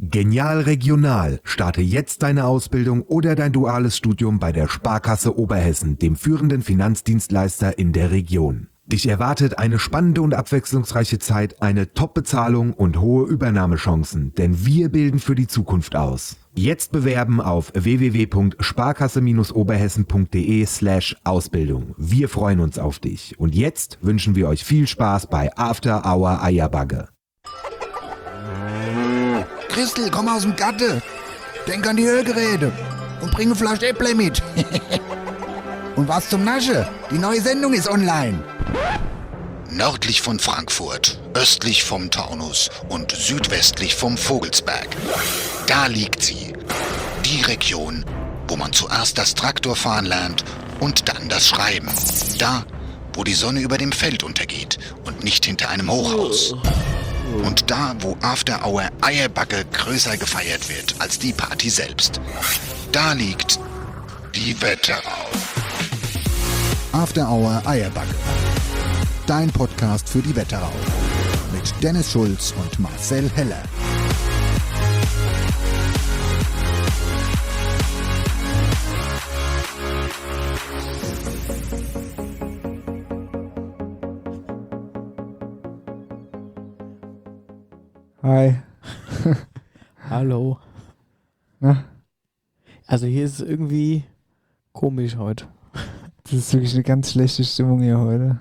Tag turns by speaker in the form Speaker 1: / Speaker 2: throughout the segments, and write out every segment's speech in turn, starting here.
Speaker 1: Genial Regional. Starte jetzt deine Ausbildung oder dein duales Studium bei der Sparkasse Oberhessen, dem führenden Finanzdienstleister in der Region. Dich erwartet eine spannende und abwechslungsreiche Zeit, eine Top-Bezahlung und hohe Übernahmechancen, denn wir bilden für die Zukunft aus. Jetzt bewerben auf www.sparkasse-oberhessen.de/Ausbildung. Wir freuen uns auf dich. Und jetzt wünschen wir euch viel Spaß bei After Hour Eierbagge.
Speaker 2: Christel, komm aus dem Gatte. Denk an die Ölgeräte und bring eine Flasche Äpple mit. Und was zum Nasche? Die neue Sendung ist online.
Speaker 3: Nördlich von Frankfurt, östlich vom Taunus und südwestlich vom Vogelsberg. Da liegt sie. Die Region, wo man zuerst das Traktorfahren lernt und dann das Schreiben. Da, wo die Sonne über dem Feld untergeht und nicht hinter einem Hochhaus. Und da, wo After Hour Eierbagge größer gefeiert wird als die Party selbst. Da liegt die Wetterau.
Speaker 2: After Hour Eierbagge. Dein Podcast für die Wetterau. Mit Dennis Schulz und Marcel Heller.
Speaker 4: Hi.
Speaker 5: Hallo.
Speaker 4: Na?
Speaker 5: Also hier ist es irgendwie komisch heute.
Speaker 4: Das ist wirklich eine ganz schlechte Stimmung hier heute.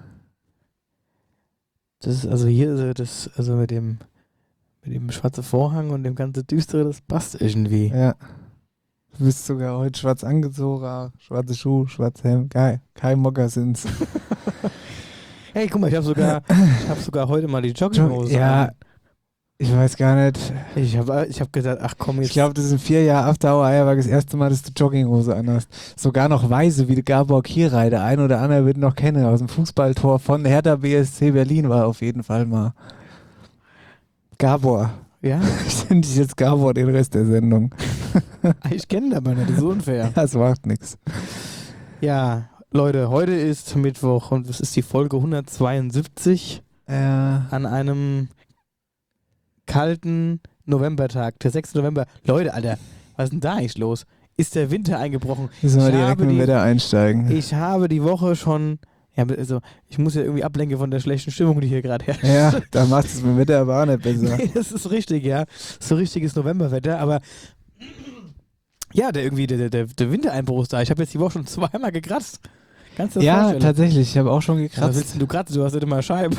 Speaker 5: Das ist also hier das also mit dem schwarzen Vorhang und dem ganzen Düstere, das passt irgendwie.
Speaker 4: Ja. Du bist sogar heute schwarz angezogen, schwarze Schuhe, schwarze Hemd. Geil. Kein Mokassins.
Speaker 5: Hey, guck mal, ich habe sogar heute mal die Jogginghose
Speaker 4: Ja.
Speaker 5: an.
Speaker 4: Ich weiß gar nicht.
Speaker 5: Ich hab gedacht, ach komm jetzt.
Speaker 4: Ich glaube, das sind 4 Jahre After Hour Eierbagge das erste Mal, dass du Jogginghose anhast. Sogar noch weiße, wie der Gabor Kirai. Der eine oder andere wird noch kennen. Aus dem Fußballtor von Hertha BSC Berlin war auf jeden Fall mal. Gabor.
Speaker 5: Ja?
Speaker 4: Ich nenne dich jetzt Gabor den Rest der Sendung.
Speaker 5: Ich kenne ihn aber nicht, das ist unfair.
Speaker 4: Das macht nichts.
Speaker 5: Ja, Leute, heute ist Mittwoch und das ist die Folge 172 an einem kalten Novembertag, der 6. November. Leute, Alter, was ist denn da eigentlich los? Ist der Winter eingebrochen?
Speaker 4: Müssen wir direkt mit dem Wetter einsteigen.
Speaker 5: Ich habe die Woche schon, ja, also ich muss ja irgendwie ablenken von der schlechten Stimmung, die hier gerade herrscht.
Speaker 4: Ja, da macht es mit dem Wetter aber auch nicht besser.
Speaker 5: Nee, das ist richtig, ja. So richtiges Novemberwetter, aber ja, der Wintereinbruch ist da. Ich habe jetzt die Woche schon 2-mal gekratzt. Kannst du das vorstellen?
Speaker 4: Tatsächlich, ich habe auch schon gekratzt.
Speaker 5: Was willst denn du kratzen? Du hast nicht immer Scheiben.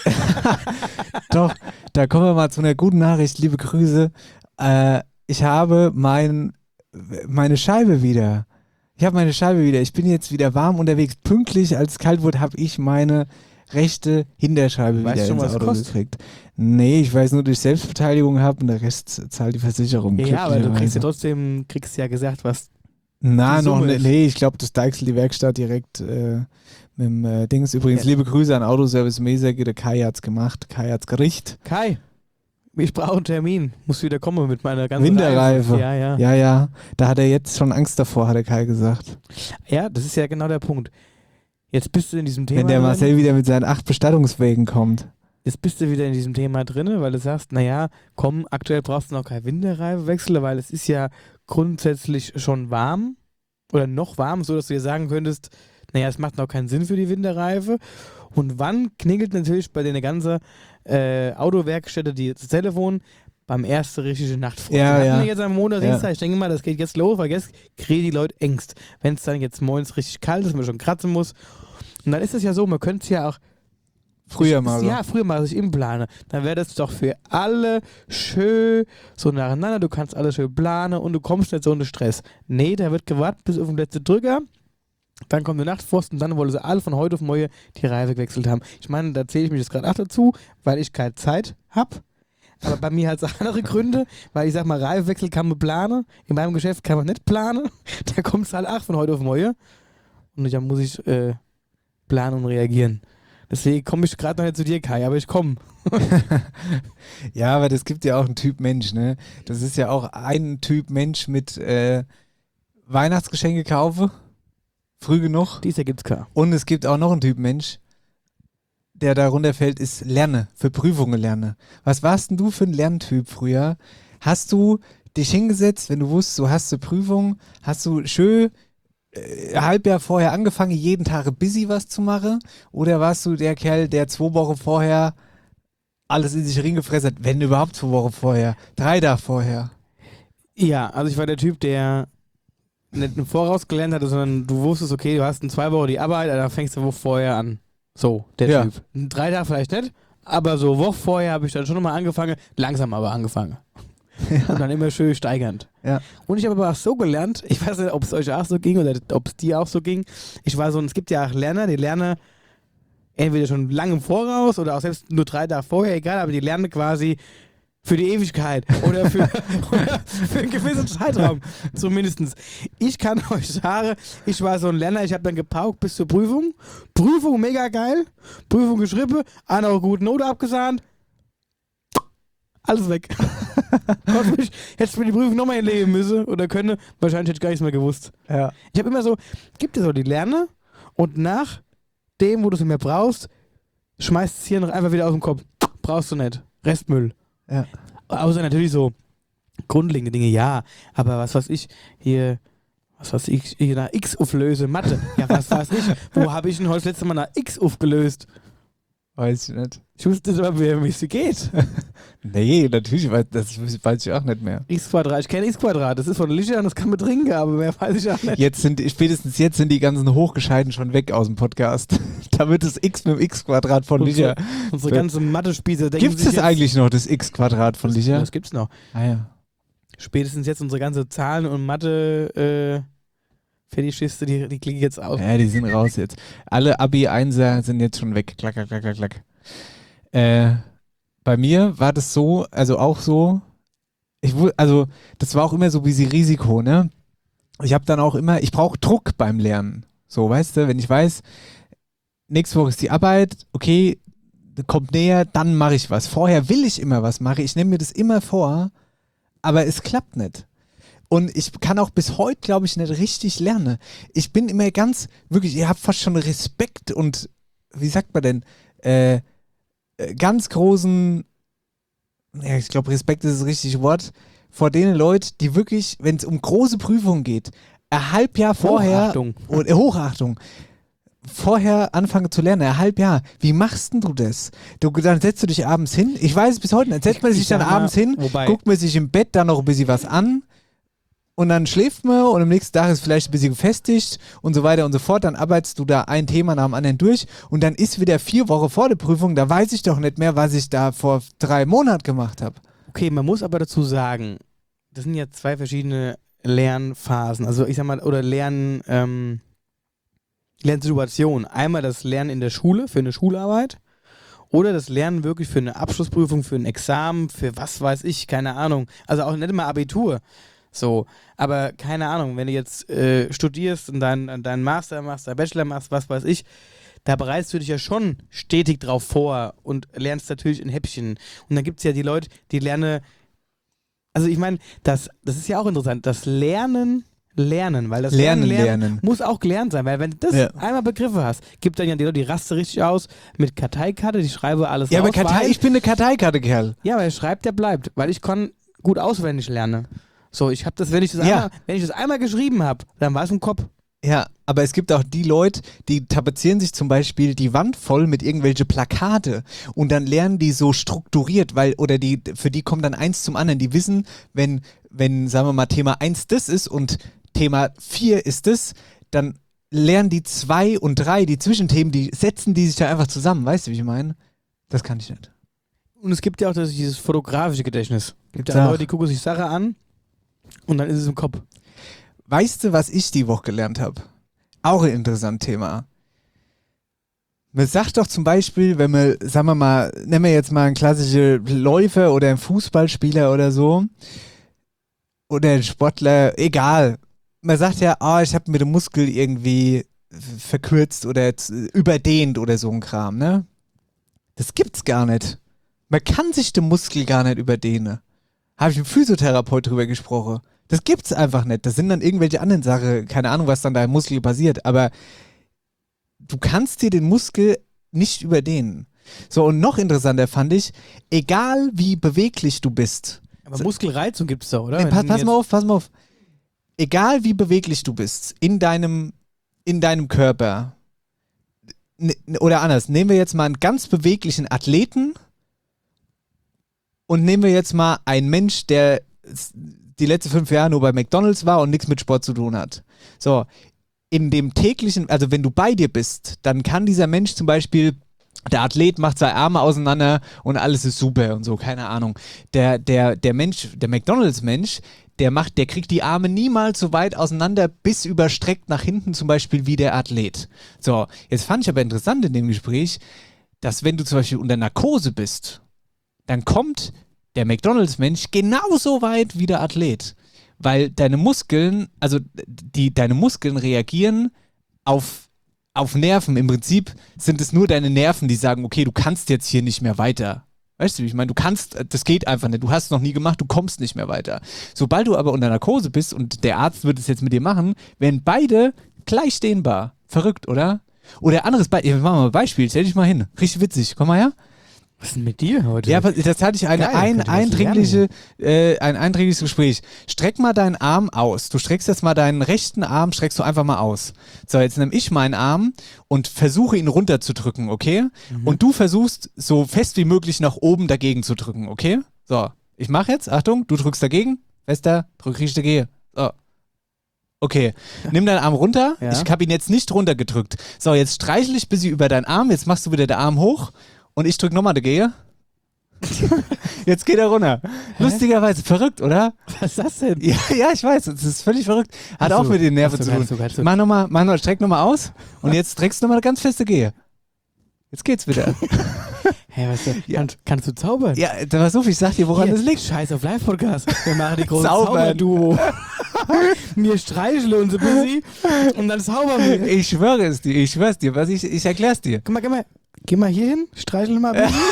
Speaker 4: Doch, da kommen wir mal zu einer guten Nachricht. Liebe Grüße. Ich habe meine Scheibe wieder. Ich bin jetzt wieder warm unterwegs. Pünktlich, als es kalt wurde, habe ich meine rechte Hinterscheibe wieder
Speaker 5: schon,
Speaker 4: ins
Speaker 5: was
Speaker 4: Auto
Speaker 5: kostet?
Speaker 4: gekriegt. Nee, ich weiß nur, dass ich Selbstbeteiligung habe und der Rest zahlt die Versicherung.
Speaker 5: Ja, aber du kriegst ja
Speaker 4: glücklicherweise.
Speaker 5: trotzdem, ja gesagt, was.
Speaker 4: Na,
Speaker 5: die
Speaker 4: noch
Speaker 5: Summe
Speaker 4: nicht.
Speaker 5: ist.
Speaker 4: Nee, ich glaube, das deichselt die Werkstatt direkt mit dem Dings. Übrigens, liebe Grüße an Autoservice Meseke. Der Kai hat's gemacht. Kai hat's gerichtet.
Speaker 5: Kai, ich brauche einen Termin. Muss wieder kommen mit meiner ganzen
Speaker 4: Winterreife.
Speaker 5: Reife. Ja.
Speaker 4: Ja. Da hat er jetzt schon Angst davor, hat der Kai gesagt.
Speaker 5: Ja, das ist ja genau der Punkt. Jetzt bist du in diesem Thema
Speaker 4: Wenn der
Speaker 5: drin.
Speaker 4: Marcel wieder mit seinen 8 Bestattungswegen kommt.
Speaker 5: Jetzt bist du wieder in diesem Thema drin, weil du sagst, naja, komm, aktuell brauchst du noch keinen Winterreifewechsel, weil es ist ja grundsätzlich schon warm oder noch warm, so dass du dir sagen könntest, naja, es macht noch keinen Sinn für die Winterreife. Und wann klingelt natürlich bei den ganzen Autowerkstätte das Telefon? Beim ersten richtigen Nachtfrost.
Speaker 4: Ja,
Speaker 5: Wir
Speaker 4: ja.
Speaker 5: hatten jetzt am Montag,
Speaker 4: Ja.
Speaker 5: Dienstag, ich denke mal, das geht jetzt los, weil jetzt kriegen die Leute Ängst. Wenn es dann jetzt morgens richtig kalt ist, man schon kratzen muss. Und dann ist es ja so, man könnte es ja auch
Speaker 4: Früher mal.
Speaker 5: Ja, früher mal, dass ich im plane. Dann wäre das doch für alle schön so nacheinander. Du kannst alles schön planen und du kommst nicht so unter Stress. Nee, da wird gewartet bis auf den letzten Drücker. Dann kommt der Nachtfrost und dann wollen sie alle von heute auf morgen die Reife gewechselt haben. Ich meine, da zähle ich mich jetzt gerade auch dazu, weil ich keine Zeit habe. Aber bei mir hat es andere Gründe, weil ich sag mal, Reifewechsel kann man planen. In meinem Geschäft kann man nicht planen. Da kommt es halt auch von heute auf morgen. Und dann muss ich planen und reagieren. Deswegen komme ich gerade noch nicht zu dir, Kai, aber ich komme.
Speaker 4: Ja, aber das gibt ja auch einen Typ Mensch, ne? Das ist ja auch ein Typ Mensch mit Weihnachtsgeschenke kaufe, früh genug.
Speaker 5: Dies ergibt's klar.
Speaker 4: Und es gibt auch noch einen Typ Mensch, der darunter fällt, ist Lerne, für Prüfungen lerne. Was warst denn du für ein Lerntyp früher? Hast du dich hingesetzt, wenn du wusstest, du hast eine Prüfung, hast du schön Halbjahr vorher angefangen, jeden Tag busy was zu machen? Oder warst du der Kerl, der 2 Wochen vorher alles in sich reingefressen hat, wenn überhaupt 2 Wochen vorher, 3 Tage vorher?
Speaker 5: Ja, also ich war der Typ, der nicht im Voraus gelernt hatte, sondern du wusstest, okay, du hast in 2 Wochen die Arbeit, dann fängst du eine Woche vorher an. So, der Typ. In 3 Tagen vielleicht nicht, aber so Woche vorher habe ich dann schon mal angefangen, langsam aber angefangen. Ja. Und dann immer schön steigernd.
Speaker 4: Ja.
Speaker 5: Und ich habe aber auch so gelernt, ich weiß nicht, ob es euch auch so ging oder ob es dir auch so ging. Es gibt ja auch Lerner, die lernen entweder schon lange im Voraus oder auch selbst nur 3 Tage vorher, egal, aber die lernen quasi für die Ewigkeit oder für einen gewissen Zeitraum zumindest. Ich kann euch sagen, ich war so ein Lerner, ich habe dann gepaukt bis zur Prüfung. Prüfung mega geil, Prüfung geschrieben, eine gute Note abgesahnt, alles weg. Hättest du mir die Prüfung nochmal erleben müssen oder können, wahrscheinlich hätte ich gar nichts mehr gewusst. Ja. Ich habe immer so, gibt dir so die Lerne und nach dem, wo du es nicht mehr brauchst, schmeißt es hier noch einfach wieder aus dem Kopf. Brauchst du nicht. Restmüll. Ja. Außer natürlich so grundlegende Dinge, ja. Aber was weiß ich, hier nach X auflöse, Mathe. Ja, was weiß ich, wo habe ich denn heute das letzte Mal nach X aufgelöst?
Speaker 4: Weiß ich nicht.
Speaker 5: Ich wusste nicht, wie es geht.
Speaker 4: Nee, natürlich, das weiß ich auch nicht mehr.
Speaker 5: X², ich kenne X², das ist von Licher und das kann man trinken, aber mehr weiß ich auch nicht.
Speaker 4: Spätestens jetzt sind die ganzen Hochgescheiten schon weg aus dem Podcast. Da wird das X mit dem X² von Licher.
Speaker 5: Unsere ganzen Mathe-Spieße denken
Speaker 4: sich. Gibt es eigentlich noch, das X² von Licher?
Speaker 5: Das gibt's noch.
Speaker 4: Ah ja.
Speaker 5: Spätestens jetzt unsere ganze Zahlen- und Fetischiste, die klicken jetzt aus.
Speaker 4: Ja, die sind raus jetzt. Alle Abi-Einser sind jetzt schon weg. Klack, klack, klack, klack, klack. Bei mir war das so, also auch so, das war auch immer so wie sie Risiko, ne? Ich habe dann auch immer, ich brauche Druck beim Lernen. So, weißt du, wenn ich weiß, nächste Woche ist die Arbeit, okay, kommt näher, dann mache ich was. Vorher will ich immer was machen, ich nehme mir das immer vor, aber es klappt nicht. Und ich kann auch bis heute, glaube ich, nicht richtig lernen. Ich bin immer wirklich, ihr habt fast schon Respekt und, wie sagt man denn, ganz großen, ja, ich glaube, Respekt ist das richtige Wort, vor denen Leuten, die wirklich, wenn es um große Prüfungen geht, ein Halbjahr vorher, Hochachtung, vorher anfangen zu lernen, ein Halbjahr. Wie machst denn du das? Dann setzt du dich abends hin, ich weiß es bis heute nicht, setzt man sich dann abends hin, guckt man sich im Bett dann noch ein bisschen was an, und dann schläft man und am nächsten Tag ist vielleicht ein bisschen gefestigt und so weiter und so fort. Dann arbeitest du da ein Thema nach dem anderen durch und dann ist wieder 4 Wochen vor der Prüfung, da weiß ich doch nicht mehr, was ich da vor 3 Monaten gemacht habe.
Speaker 5: Okay, man muss aber dazu sagen, das sind ja 2 verschiedene Lernphasen, also ich sag mal, oder Lernsituationen. Einmal das Lernen in der Schule, für eine Schularbeit oder das Lernen wirklich für eine Abschlussprüfung, für ein Examen, für was weiß ich, keine Ahnung. Also auch nicht immer Abitur. So, aber keine Ahnung, wenn du jetzt studierst und deinen Master machst, deinen Bachelor machst, was weiß ich, da bereitest du dich ja schon stetig drauf vor und lernst natürlich in Häppchen. Und dann gibt es ja die Leute, die lernen, also ich meine, das ist ja auch interessant, das Lernen, weil das Lernen muss auch gelernt sein, weil wenn du das einmal begriffen hast, gibt dann ja die Leute, die rasten richtig aus mit Karteikarte, die schreiben alles raus.
Speaker 4: Ja, aber ich bin eine Karteikarte-Kerl.
Speaker 5: Ja, weil er schreibt, der bleibt, weil ich kann gut auswendig lernen. So, ich habe das, wenn ich das einmal geschrieben habe, dann war es im Kopf.
Speaker 4: Ja, aber es gibt auch die Leute, die tapezieren sich zum Beispiel die Wand voll mit irgendwelche Plakate und dann lernen die so strukturiert, für die kommt dann eins zum anderen. Die wissen, wenn, sagen wir mal, Thema 1 das ist und Thema 4 ist das, dann lernen die 2 und 3, die Zwischenthemen, die setzen die sich da einfach zusammen. Weißt du, wie ich meine? Das kann ich nicht.
Speaker 5: Und es gibt ja auch dieses fotografische Gedächtnis. Es gibt ja Leute, die gucken sich Sachen an und dann ist es im Kopf.
Speaker 4: Weißt du, was ich die Woche gelernt habe? Auch ein interessantes Thema. Man sagt doch zum Beispiel, wenn man, sagen wir mal, nehmen wir jetzt mal einen klassischen Läufer oder einen Fußballspieler oder so, oder einen Sportler, egal. Man sagt ja, ich habe mir den Muskel irgendwie verkürzt oder überdehnt oder so ein Kram, ne? Das gibt's gar nicht. Man kann sich den Muskel gar nicht überdehnen. Habe ich mit dem Physiotherapeut drüber gesprochen. Das gibt's einfach nicht. Das sind dann irgendwelche anderen Sachen, keine Ahnung, was dann da im Muskel passiert, aber du kannst dir den Muskel nicht überdehnen. So, und noch interessanter fand ich, egal wie beweglich du bist,
Speaker 5: Aber Muskelreizung gibt es doch, oder?
Speaker 4: Nee,
Speaker 5: Wenn
Speaker 4: pass
Speaker 5: jetzt-
Speaker 4: mal auf. Egal wie beweglich du bist in deinem Körper, oder anders, nehmen wir jetzt mal einen ganz beweglichen Athleten und nehmen wir jetzt mal einen Mensch, der die letzten 5 Jahre nur bei McDonald's war und nichts mit Sport zu tun hat. So, in dem täglichen, also wenn du bei dir bist, dann kann dieser Mensch zum Beispiel, der Athlet macht seine Arme auseinander und alles ist super und so, keine Ahnung. Der Mensch, der McDonald's-Mensch, der kriegt die Arme niemals so weit auseinander, bis überstreckt nach hinten zum Beispiel wie der Athlet. So, jetzt fand ich aber interessant in dem Gespräch, dass wenn du zum Beispiel unter Narkose bist, dann kommt der McDonald's-Mensch genauso weit wie der Athlet. Weil deine Muskeln, deine Muskeln reagieren auf Nerven. Im Prinzip sind es nur deine Nerven, die sagen, okay, du kannst jetzt hier nicht mehr weiter. Weißt du, wie ich meine, das geht einfach nicht. Du hast es noch nie gemacht, du kommst nicht mehr weiter. Sobald du aber unter Narkose bist und der Arzt wird es jetzt mit dir machen, werden beide gleich dehnbar. Verrückt, oder? Oder anderes Beispiel, machen wir mal ein Beispiel, stell dich mal hin. Richtig witzig, komm mal her.
Speaker 5: Was ist denn mit dir heute?
Speaker 4: Ja, aber das hatte ich ein einträgliches Gespräch. Streck mal deinen Arm aus. Du streckst jetzt mal deinen rechten Arm, streckst du einfach mal aus. So, jetzt nehme ich meinen Arm und versuche ihn runterzudrücken, okay? Und du versuchst so fest wie möglich nach oben dagegen zu drücken, okay? So, ich mache jetzt, Achtung, du drückst dagegen, fester, drück richtig dagegen. So. Okay, nimm deinen Arm runter.
Speaker 5: Ja.
Speaker 4: Ich habe ihn jetzt nicht runtergedrückt. So, jetzt streichle ich ein bisschen über deinen Arm, jetzt machst du wieder den Arm hoch. Und ich drück nochmal dagegen. Jetzt geht er runter. Lustigerweise, verrückt, oder?
Speaker 5: Was ist das denn?
Speaker 4: Ja, ich weiß, das ist völlig verrückt. Hat auch mit den Nerven zu tun. Mach nochmal, streck nochmal aus und jetzt streckst du nochmal ganz feste Gehe. Jetzt geht's wieder.
Speaker 5: Hey, was ist das? Kannst du zaubern?
Speaker 4: Ja, da war so viel, ich sag dir, woran
Speaker 5: Hier,
Speaker 4: das liegt.
Speaker 5: Scheiß auf Live-Podcast. Wir machen die große
Speaker 4: Zaubern.
Speaker 5: Zauberduo. Wir streicheln uns ein bisschen und dann zaubern wir.
Speaker 4: Ich schwöre es dir, ich erklär's dir.
Speaker 5: Guck mal, geh mal hier hin, streichel mal ein bisschen.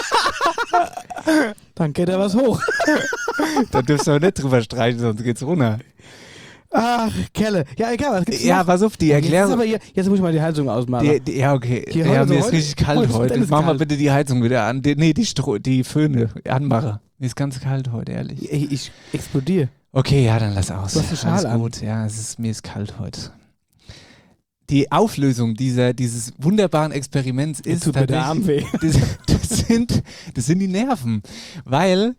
Speaker 5: Dann geht da was hoch.
Speaker 4: Da dürfst du aber nicht drüber streichen, sonst geht's runter.
Speaker 5: Ach, Kelle. Ja, egal, was gibt's
Speaker 4: Ja,
Speaker 5: noch?
Speaker 4: pass auf, die Erklärung.
Speaker 5: Jetzt muss ich mal die Heizung ausmachen.
Speaker 4: Ja, okay.
Speaker 5: Hier
Speaker 4: Ja,
Speaker 5: heute-
Speaker 4: mir ist
Speaker 5: heute-
Speaker 4: richtig kalt
Speaker 5: heute ist
Speaker 4: heute.
Speaker 5: alles
Speaker 4: Mach mal
Speaker 5: kalt.
Speaker 4: bitte die Heizung wieder an. Die Föhne anmache. Mir ist ganz kalt heute, ehrlich.
Speaker 5: Ich explodiere.
Speaker 4: Okay, ja, dann lass aus.
Speaker 5: Du hast einen Schal
Speaker 4: Alles
Speaker 5: an.
Speaker 4: gut. Ja, mir ist kalt heute. Die Auflösung dieses wunderbaren Experiments ist
Speaker 5: tut mir der Arm weh.
Speaker 4: Das sind die Nerven. Weil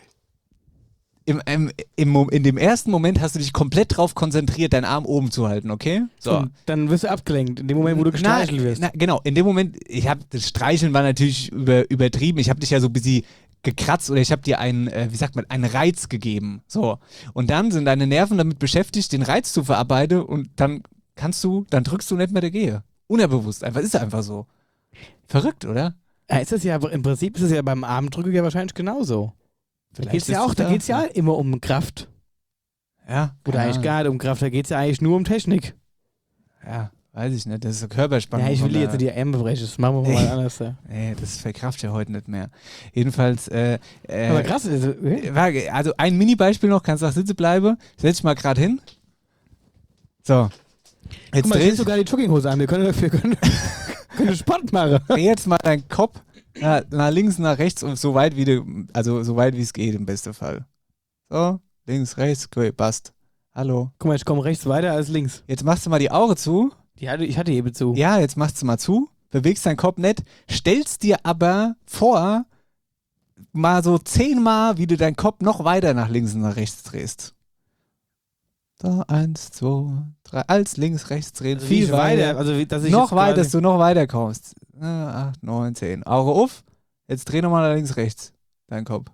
Speaker 4: in dem ersten Moment hast du dich komplett drauf konzentriert, deinen Arm oben zu halten, okay? So.
Speaker 5: Und dann wirst du abgelenkt, in dem Moment, wo du gestreichelt wirst.
Speaker 4: Genau, in dem Moment, das Streicheln war natürlich übertrieben. Ich habe dich ja so ein bisschen gekratzt oder ich habe dir einen Reiz gegeben. So. Und dann sind deine Nerven damit beschäftigt, den Reiz zu verarbeiten und dann drückst du nicht mehr dagegen. Unterbewusst einfach, ist einfach so. Verrückt, oder?
Speaker 5: Ja, im Prinzip ist es ja beim Armdrücken ja wahrscheinlich genauso. Da
Speaker 4: Vielleicht
Speaker 5: geht es ja immer um Kraft.
Speaker 4: Ja.
Speaker 5: Oder eigentlich gar nicht um Kraft, da geht es ja eigentlich nur um Technik.
Speaker 4: Ja, weiß ich nicht. Das ist eine Körperspannung.
Speaker 5: Ja, ich will
Speaker 4: von
Speaker 5: jetzt
Speaker 4: der-
Speaker 5: die Arme brechen, das machen wir mal anders. Ja.
Speaker 4: Nee, das verkraft ja heute nicht mehr. Jedenfalls,
Speaker 5: Aber krass,
Speaker 4: also ein Mini-Beispiel noch, kannst du auch sitzen bleiben. Setz dich mal gerade hin. So. Jetzt
Speaker 5: guck mal, ich
Speaker 4: drehst
Speaker 5: sogar die Jogginghose an, wir können Sport machen.
Speaker 4: dreh jetzt mal deinen Kopf nach links, nach rechts und so weit wie es geht im besten Fall. So, links, rechts, okay, passt. Hallo.
Speaker 5: Guck mal, ich komme rechts weiter als links.
Speaker 4: Jetzt machst du mal die Augen zu.
Speaker 5: Ich hatte eben zu.
Speaker 4: Ja, jetzt machst du mal zu. Bewegst deinen Kopf nicht. Stellst dir aber vor, mal so 10 Mal, wie du deinen Kopf noch weiter nach links und nach rechts drehst. So, 1, 2, 3, als links, rechts drehen.
Speaker 5: Also
Speaker 4: viel weiter.
Speaker 5: Also, dass ich
Speaker 4: Noch
Speaker 5: jetzt
Speaker 4: weiter,
Speaker 5: quasi-
Speaker 4: dass du noch weiter kommst. 8, 9, 10. Auge auf. Jetzt dreh nochmal nach links, rechts. Dein Kopf.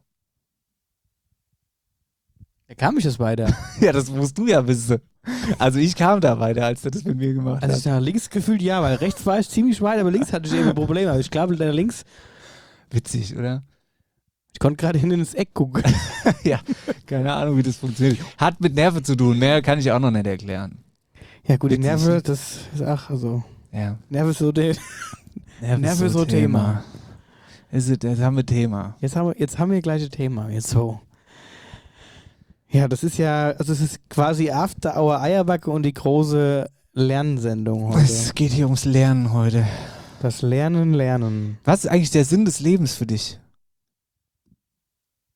Speaker 5: Da kam ich das weiter.
Speaker 4: Ja, das musst du ja wissen. Also ich kam da weiter, als du das mit mir gemacht
Speaker 5: Also
Speaker 4: hast.
Speaker 5: ich nach links gefühlt ja, weil rechts war ich ziemlich weit, aber links hatte ich eben Probleme. Also ich glaube, nach links,
Speaker 4: Witzig, oder?
Speaker 5: ich konnte gerade hinten ins Eck gucken.
Speaker 4: Ja, keine Ahnung, wie das funktioniert. Hat mit Nerven zu tun. Mehr kann ich auch noch nicht erklären.
Speaker 5: Ja gut, die
Speaker 4: Witzig.
Speaker 5: Nerven, das ist also
Speaker 4: Ja.
Speaker 5: Nerven ist so der. Nerven ist so Thema.
Speaker 4: Jetzt haben wir Thema.
Speaker 5: Jetzt haben wir gleich ein Thema. Jetzt so. Ja, das ist ja, also es ist quasi After Hour Eierbacke und die große Lernsendung heute.
Speaker 4: Es geht hier ums Lernen heute.
Speaker 5: Das Lernen.
Speaker 4: Was ist eigentlich der Sinn des Lebens für dich?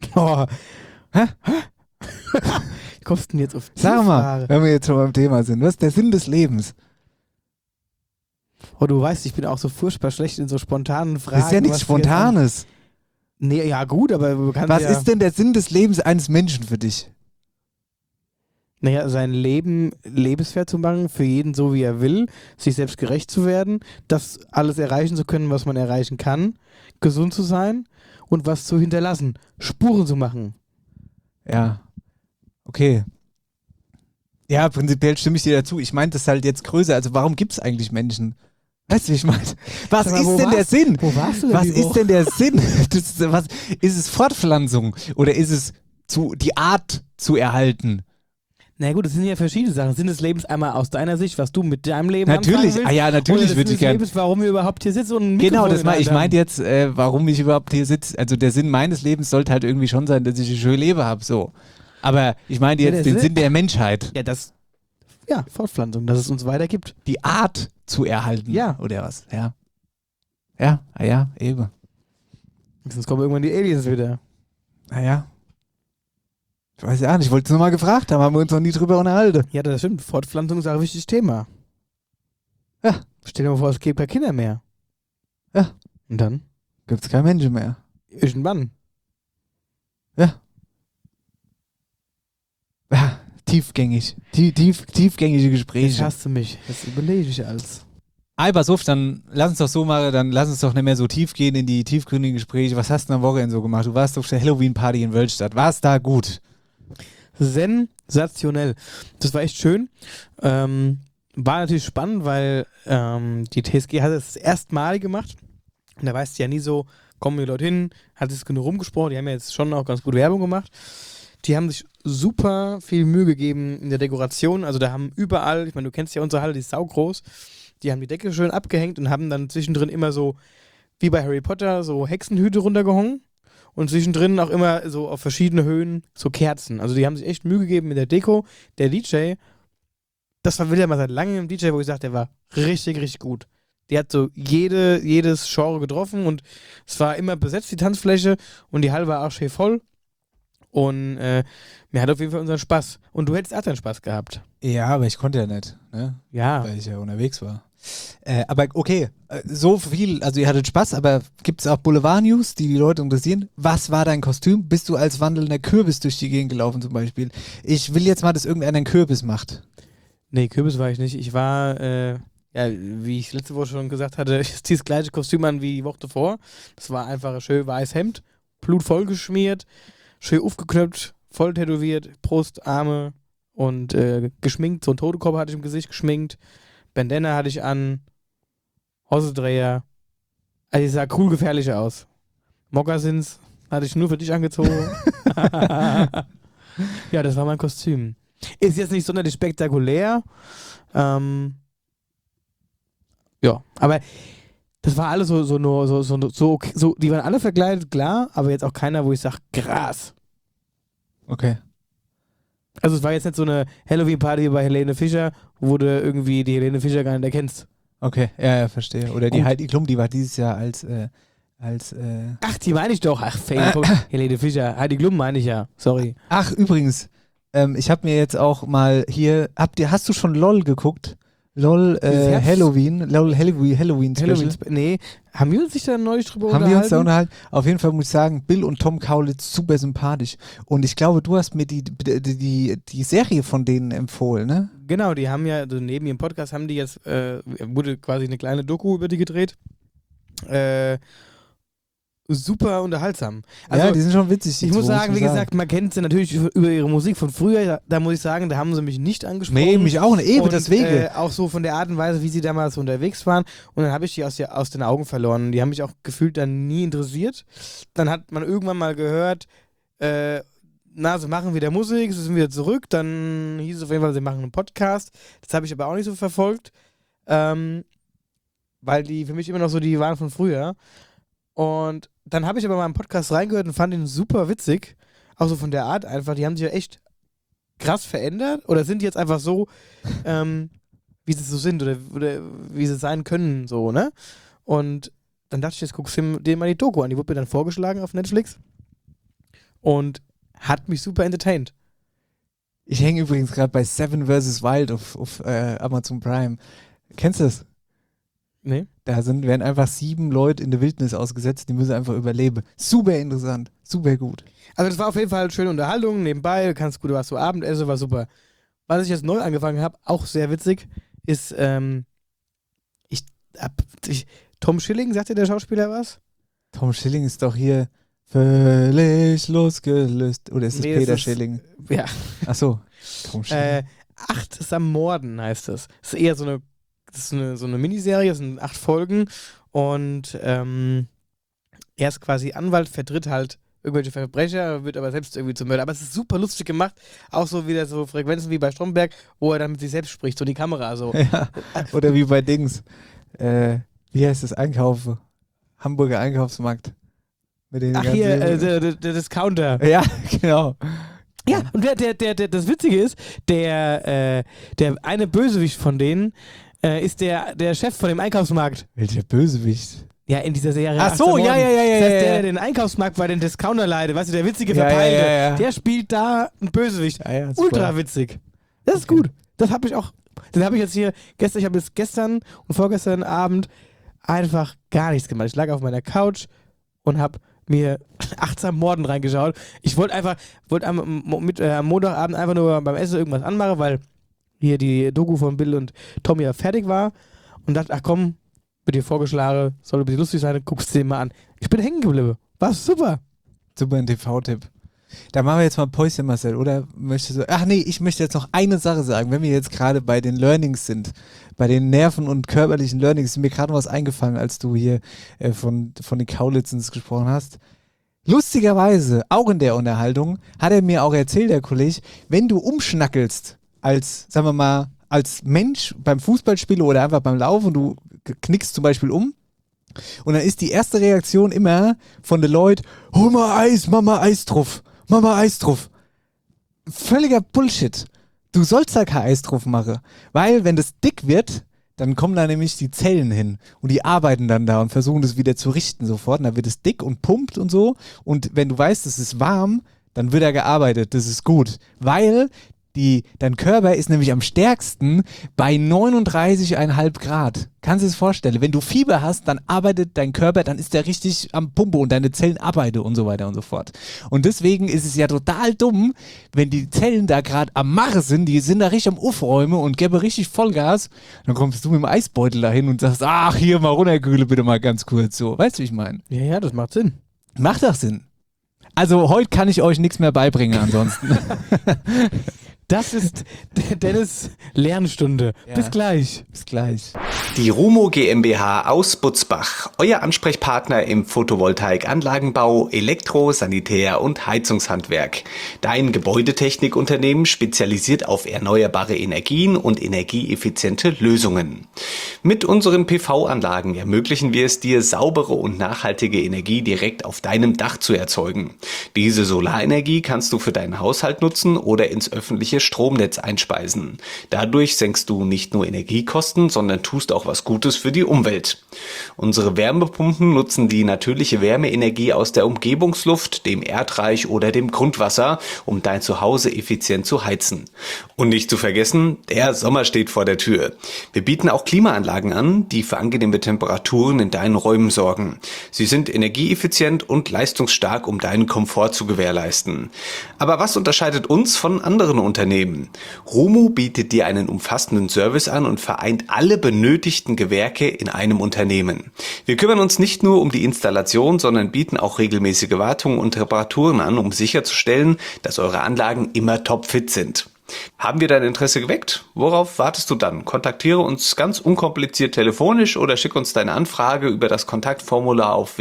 Speaker 5: Oh.
Speaker 4: Hä?
Speaker 5: Wie kommst du denn jetzt auf die
Speaker 4: Sag mal,
Speaker 5: Frage?
Speaker 4: wenn wir jetzt schon beim Thema sind, was ist der Sinn des Lebens?
Speaker 5: Oh, du weißt, ich bin auch so furchtbar schlecht in so spontanen Fragen.
Speaker 4: Das ist ja nichts
Speaker 5: was du jetzt
Speaker 4: Spontanes.
Speaker 5: Nee, ja gut, aber du kannst
Speaker 4: Was
Speaker 5: ja...
Speaker 4: ist denn der Sinn des Lebens eines Menschen für dich?
Speaker 5: Naja, sein Leben lebenswert zu machen, für jeden so wie er will, sich selbst gerecht zu werden, das alles erreichen zu können, was man erreichen kann, gesund zu sein und was zu hinterlassen, Spuren zu machen.
Speaker 4: Ja, okay. Ja, prinzipiell stimme ich dir dazu. Ich meinte das halt jetzt größer. Also warum gibt es eigentlich Menschen? Weißt du, wie ich meine? Was
Speaker 5: Sag mal,
Speaker 4: ist
Speaker 5: wo
Speaker 4: denn der
Speaker 5: warst-
Speaker 4: Sinn?
Speaker 5: Wo warst du denn
Speaker 4: Was
Speaker 5: die
Speaker 4: ist
Speaker 5: Woche?
Speaker 4: denn der Sinn? Ist es Fortpflanzung oder ist es die Art zu erhalten?
Speaker 5: Na gut, das sind ja verschiedene Sachen. Sinn des Lebens einmal aus deiner Sicht, was du mit deinem Leben
Speaker 4: Natürlich,
Speaker 5: anfangen willst,
Speaker 4: ah ja, natürlich
Speaker 5: oder
Speaker 4: würde
Speaker 5: Sinn
Speaker 4: ich
Speaker 5: des
Speaker 4: gern.
Speaker 5: Lebens, warum wir überhaupt hier sitzen und ein
Speaker 4: Genau,
Speaker 5: Mikrofon in
Speaker 4: ich
Speaker 5: der Hand
Speaker 4: meinte jetzt, warum ich überhaupt hier sitze. Also der Sinn meines Lebens sollte halt irgendwie schon sein, dass ich ein schönes Leben habe, so. Aber ich meinte
Speaker 5: Ja,
Speaker 4: jetzt
Speaker 5: der
Speaker 4: den
Speaker 5: Sinn-
Speaker 4: Sinn der Menschheit.
Speaker 5: Ja, ja, Fortpflanzung, dass es uns weitergibt.
Speaker 4: Die Art zu erhalten.
Speaker 5: Ja.
Speaker 4: Oder was? Ja. Ja, eben.
Speaker 5: Sonst kommen irgendwann die Aliens wieder.
Speaker 4: Naja. Ich weiß ja nicht, ich wollte es nur mal gefragt haben wir uns noch nie drüber unterhalten.
Speaker 5: Ja, das stimmt. Fortpflanzung ist auch ein wichtiges Thema.
Speaker 4: Ja.
Speaker 5: Stell dir mal vor, es gibt keine Kinder mehr.
Speaker 4: Ja.
Speaker 5: Und dann?
Speaker 4: Gibt's kein Menschen mehr.
Speaker 5: Irgendwann.
Speaker 4: Ja, tiefgängig. Tiefgängige
Speaker 5: Jetzt
Speaker 4: Gespräche.
Speaker 5: hast du mich. Jetzt überlege ich alles.
Speaker 4: Ey, pass auf, dann lass uns doch so machen, dann lass uns doch nicht mehr so tief gehen in die tiefgründigen Gespräche. Was hast du am Wochenende so gemacht? Du warst auf der Halloween-Party in Wölstadt. War es da gut?
Speaker 5: Sensationell. Das war echt schön. War natürlich spannend, weil die TSG hat es das erste Mal gemacht. Und da weißt du ja nie so, kommen die Leute hin, hat es genug rumgesprochen. Die haben ja jetzt schon auch ganz gut Werbung gemacht. Die haben sich super viel Mühe gegeben in der Dekoration. Also da haben überall, ich meine, du kennst ja unsere Halle, die ist saugroß. Die haben die Decke schön abgehängt und haben dann zwischendrin immer so, wie bei Harry Potter, so Hexenhüte runtergehangen. Und zwischendrin auch immer so auf verschiedene Höhen so Kerzen. Also die haben sich echt Mühe gegeben mit der Deko. Der DJ, das war wieder mal seit langem ein DJ, wo ich sage, der war richtig, richtig gut. Die hat so jedes Genre getroffen und es war immer besetzt, die Tanzfläche, und die Halle war auch schön voll. Und mir hat auf jeden Fall unseren Spaß. Und du hättest auch deinen Spaß gehabt.
Speaker 4: Ja, aber ich konnte ja nicht, ne?
Speaker 5: Ja.
Speaker 4: Weil ich ja unterwegs war. Aber okay, so viel, also ihr hattet Spaß, aber gibt es auch Boulevard-News, die Leute interessieren? Was war dein Kostüm? Bist du als wandelnder Kürbis durch die Gegend gelaufen zum Beispiel? Ich will jetzt mal, dass irgendeiner einen Kürbis macht.
Speaker 5: Nee, Kürbis war ich nicht. Ich war, ja, wie ich letzte Woche schon gesagt hatte, ich ziehe das gleiche Kostüm an wie die Woche davor. Das war einfach ein schön weißes Hemd, blutvoll geschmiert, schön aufgeknöpft, voll tätowiert, Brust, Arme und geschminkt. So ein Totenkopf hatte ich im Gesicht geschminkt. Bandana hatte ich an, Hosedreher. Also ich sah cool gefährlich aus. Mokassins hatte ich nur für dich angezogen. Ja, das war mein Kostüm. Ist jetzt nicht sonderlich spektakulär. Ja, aber das war alles so, die waren alle verkleidet, klar, aber jetzt auch keiner, wo ich sage, krass.
Speaker 4: Okay.
Speaker 5: Also es war jetzt nicht so eine Halloween-Party bei Helene Fischer, wo du irgendwie die Helene Fischer gar nicht erkennst.
Speaker 4: Okay, ja, verstehe. Oder die
Speaker 5: Gut.
Speaker 4: Heidi Klum, die war dieses Jahr als
Speaker 5: Ach, die meine ich doch. Ach, Fame von Helene Fischer. Heidi Klum meine ich ja. Sorry.
Speaker 4: Ach, übrigens, ich habe mir jetzt auch mal hier, hast du schon LOL geguckt? LOL
Speaker 5: Herbst-
Speaker 4: Halloween Special.
Speaker 5: Nee, haben wir uns nicht da neulich drüber
Speaker 4: Haben wir uns da
Speaker 5: unterhalten?
Speaker 4: unterhalten? Auf jeden Fall muss ich sagen, Bill und Tom Kaulitz super sympathisch. Und ich glaube, du hast mir die Serie von denen empfohlen, ne?
Speaker 5: Genau, die haben ja, also neben ihrem Podcast haben die jetzt, wurde quasi eine kleine Doku über die gedreht. Super unterhaltsam. Also,
Speaker 4: ja, die sind schon witzig. die
Speaker 5: ich muss
Speaker 4: zwei,
Speaker 5: sagen, wie gesagt, man kennt sie natürlich über ihre Musik von früher. Da muss ich sagen, da haben sie mich nicht angesprochen.
Speaker 4: Nee, mich auch nicht. Eben,
Speaker 5: Und,
Speaker 4: deswegen.
Speaker 5: auch so von der Art und Weise, wie sie damals unterwegs waren. Und dann habe ich die aus den Augen verloren. Die haben mich auch gefühlt dann nie interessiert. Dann hat man irgendwann mal gehört, sie machen wieder Musik, sie sind wieder zurück. Dann hieß es auf jeden Fall, sie machen einen Podcast. Das habe ich aber auch nicht so verfolgt. Weil die für mich immer noch so die waren von früher. Und dann habe ich aber mal im Podcast reingehört und fand ihn super witzig. Auch so von der Art einfach. Die haben sich ja echt krass verändert oder sind jetzt einfach so, wie sie so sind oder wie sie sein können, so, ne? Und dann dachte ich, jetzt guckst du dir mal die Doku an. Die wurde mir dann vorgeschlagen auf Netflix. und hat mich super entertained.
Speaker 4: Ich hänge übrigens gerade bei Seven vs. Wild auf Amazon Prime. Kennst du das?
Speaker 5: Nee?
Speaker 4: Da werden einfach 7 Leute in der Wildnis ausgesetzt, die müssen einfach überleben. Super interessant, super gut.
Speaker 5: Also das war auf jeden Fall eine schöne Unterhaltung nebenbei, du kannst gut was zu Abendessen, war super. Was ich jetzt neu angefangen habe, auch sehr witzig, ist, Tom Schilling, sagt dir der Schauspieler was?
Speaker 4: Tom Schilling ist doch hier völlig losgelöst. Oder ist es
Speaker 5: Nee,
Speaker 4: Peter
Speaker 5: das ist-
Speaker 4: Schilling?
Speaker 5: Ja.
Speaker 4: Achso, Tom Schilling.
Speaker 5: 8 am Morden heißt das. Das ist eher so eine Miniserie, das sind 8 Folgen und er ist quasi Anwalt, vertritt halt irgendwelche Verbrecher, wird aber selbst irgendwie zum Mörder. Aber es ist super lustig gemacht, auch so wieder so Frequenzen wie bei Stromberg, wo er dann mit sich selbst spricht, so die Kamera so.
Speaker 4: Ja. Oder wie bei Dings. Wie heißt das? Einkaufen? Hamburger Einkaufsmarkt. Mit den
Speaker 5: Ach
Speaker 4: ganzen-
Speaker 5: hier, der Discounter.
Speaker 4: Ja, genau.
Speaker 5: Ja, und das Witzige ist, der eine Bösewicht von denen ist der Chef von dem Einkaufsmarkt.
Speaker 4: Welcher Bösewicht?
Speaker 5: Ja, in dieser Serie.
Speaker 4: Ach so,
Speaker 5: 18
Speaker 4: ja.
Speaker 5: Das heißt, der
Speaker 4: ja.
Speaker 5: den Einkaufsmarkt bei den Discounter leitet, weißt du, der witzige
Speaker 4: Ja,
Speaker 5: Verpeilte,
Speaker 4: ja.
Speaker 5: der spielt da einen Bösewicht.
Speaker 4: Ja, super.
Speaker 5: Ultra witzig. Das ist gut. Das habe ich auch. Das habe ich jetzt hier ich habe jetzt gestern und vorgestern Abend einfach gar nichts gemacht. Ich lag auf meiner Couch und habe mir 8 am Morden reingeschaut. Ich wollte am Montagabend einfach nur beim Essen irgendwas anmachen, weil hier die Doku von Bill und Tommy ja fertig war und dachte, ach komm, wird dir vorgeschlagen, soll ein bisschen lustig sein, dann guckst du den mal an. Ich bin hängen geblieben. War super.
Speaker 4: Super ein TV-Tipp. Da machen wir jetzt mal Päuschen, Marcel, oder möchtest du? Ach nee, ich möchte jetzt noch eine Sache sagen. Wenn wir jetzt gerade bei den Learnings sind, bei den Nerven- und körperlichen Learnings, ist mir gerade noch was eingefallen, als du hier von den Kaulitzens gesprochen hast. Lustigerweise, auch in der Unterhaltung, hat er mir auch erzählt, der Kollege, wenn du umschnackelst als, sagen wir mal, als Mensch beim Fußballspielen oder einfach beim Laufen, du knickst zum Beispiel um, und dann ist die erste Reaktion immer von den Leuten, hol mal Eis, mach mal Eis drauf. Mach Eis drauf. Völliger Bullshit. Du sollst da kein Eis drauf machen. Weil, wenn das dick wird, dann kommen da nämlich die Zellen hin. Und die arbeiten dann da und versuchen das wieder zu richten sofort. Und dann wird es dick und pumpt und so. Und wenn du weißt, es ist warm, dann wird da gearbeitet. Das ist gut. Weil dein Körper ist nämlich am stärksten bei 39,5 Grad. Kannst du dir das vorstellen? Wenn du Fieber hast, dann arbeitet dein Körper, dann ist der richtig am Pumpe und deine Zellen arbeiten und so weiter und so fort. Und deswegen ist es ja total dumm, wenn die Zellen da gerade am Mache sind, die sind da richtig am Aufräumen und geben richtig Vollgas, dann kommst du mit dem Eisbeutel dahin und sagst, ach, hier mal runterkühle bitte mal ganz kurz so. Weißt du, wie ich meine?
Speaker 5: Ja, das macht Sinn.
Speaker 4: Macht doch Sinn. Also heute kann ich euch nichts mehr beibringen ansonsten.
Speaker 5: Das ist Dennis Lernstunde.
Speaker 4: Ja.
Speaker 5: Bis gleich.
Speaker 4: Bis gleich.
Speaker 6: Die Rumo GmbH aus Butzbach, euer Ansprechpartner im Photovoltaikanlagenbau, Elektro-, Sanitär- und Heizungshandwerk. Dein Gebäudetechnikunternehmen spezialisiert auf erneuerbare Energien und energieeffiziente Lösungen. Mit unseren PV-Anlagen ermöglichen wir es dir, saubere und nachhaltige Energie direkt auf deinem Dach zu erzeugen. Diese Solarenergie kannst du für deinen Haushalt nutzen oder ins öffentliche Stromnetz einspeisen. Dadurch senkst du nicht nur Energiekosten, sondern tust auch was Gutes für die Umwelt. Unsere Wärmepumpen nutzen die natürliche Wärmeenergie aus der Umgebungsluft, dem Erdreich oder dem Grundwasser, um dein Zuhause effizient zu heizen. Und nicht zu vergessen, der Sommer steht vor der Tür. Wir bieten auch Klimaanlagen an, die für angenehme Temperaturen in deinen Räumen sorgen. Sie sind energieeffizient und leistungsstark, um deinen Komfort zu gewährleisten. Aber was unterscheidet uns von anderen Unternehmen? Rumo bietet dir einen umfassenden Service an und vereint alle benötigten Gewerke in einem Unternehmen. Wir kümmern uns nicht nur um die Installation, sondern bieten auch regelmäßige Wartungen und Reparaturen an, um sicherzustellen, dass eure Anlagen immer topfit sind. Haben wir dein Interesse geweckt? Worauf wartest du dann? Kontaktiere uns ganz unkompliziert telefonisch oder schick uns deine Anfrage über das Kontaktformular auf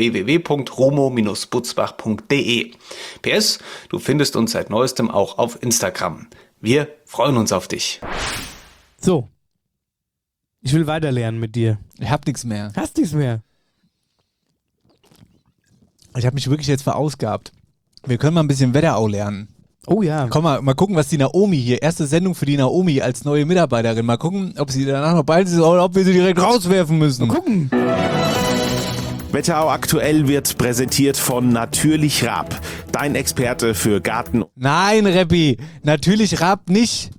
Speaker 6: www.rumo-butzbach.de. PS, du findest uns seit neuestem auch auf Instagram. Wir freuen uns auf dich.
Speaker 5: So. Ich will weiterlernen mit dir.
Speaker 4: Ich hab nichts mehr.
Speaker 5: Hast nichts mehr.
Speaker 4: Ich habe mich wirklich jetzt verausgabt. Wir können mal ein bisschen Wetterau lernen.
Speaker 5: Oh ja.
Speaker 4: Komm mal gucken, was die Naomi hier, erste Sendung für die Naomi als neue Mitarbeiterin. Mal gucken, ob sie danach noch bald ist oder ob wir sie direkt rauswerfen müssen.
Speaker 5: Mal gucken.
Speaker 7: Wetterau aktuell wird präsentiert von Natürlich Raab, dein Experte für Garten.
Speaker 4: Nein, Reppi, natürlich Raab nicht.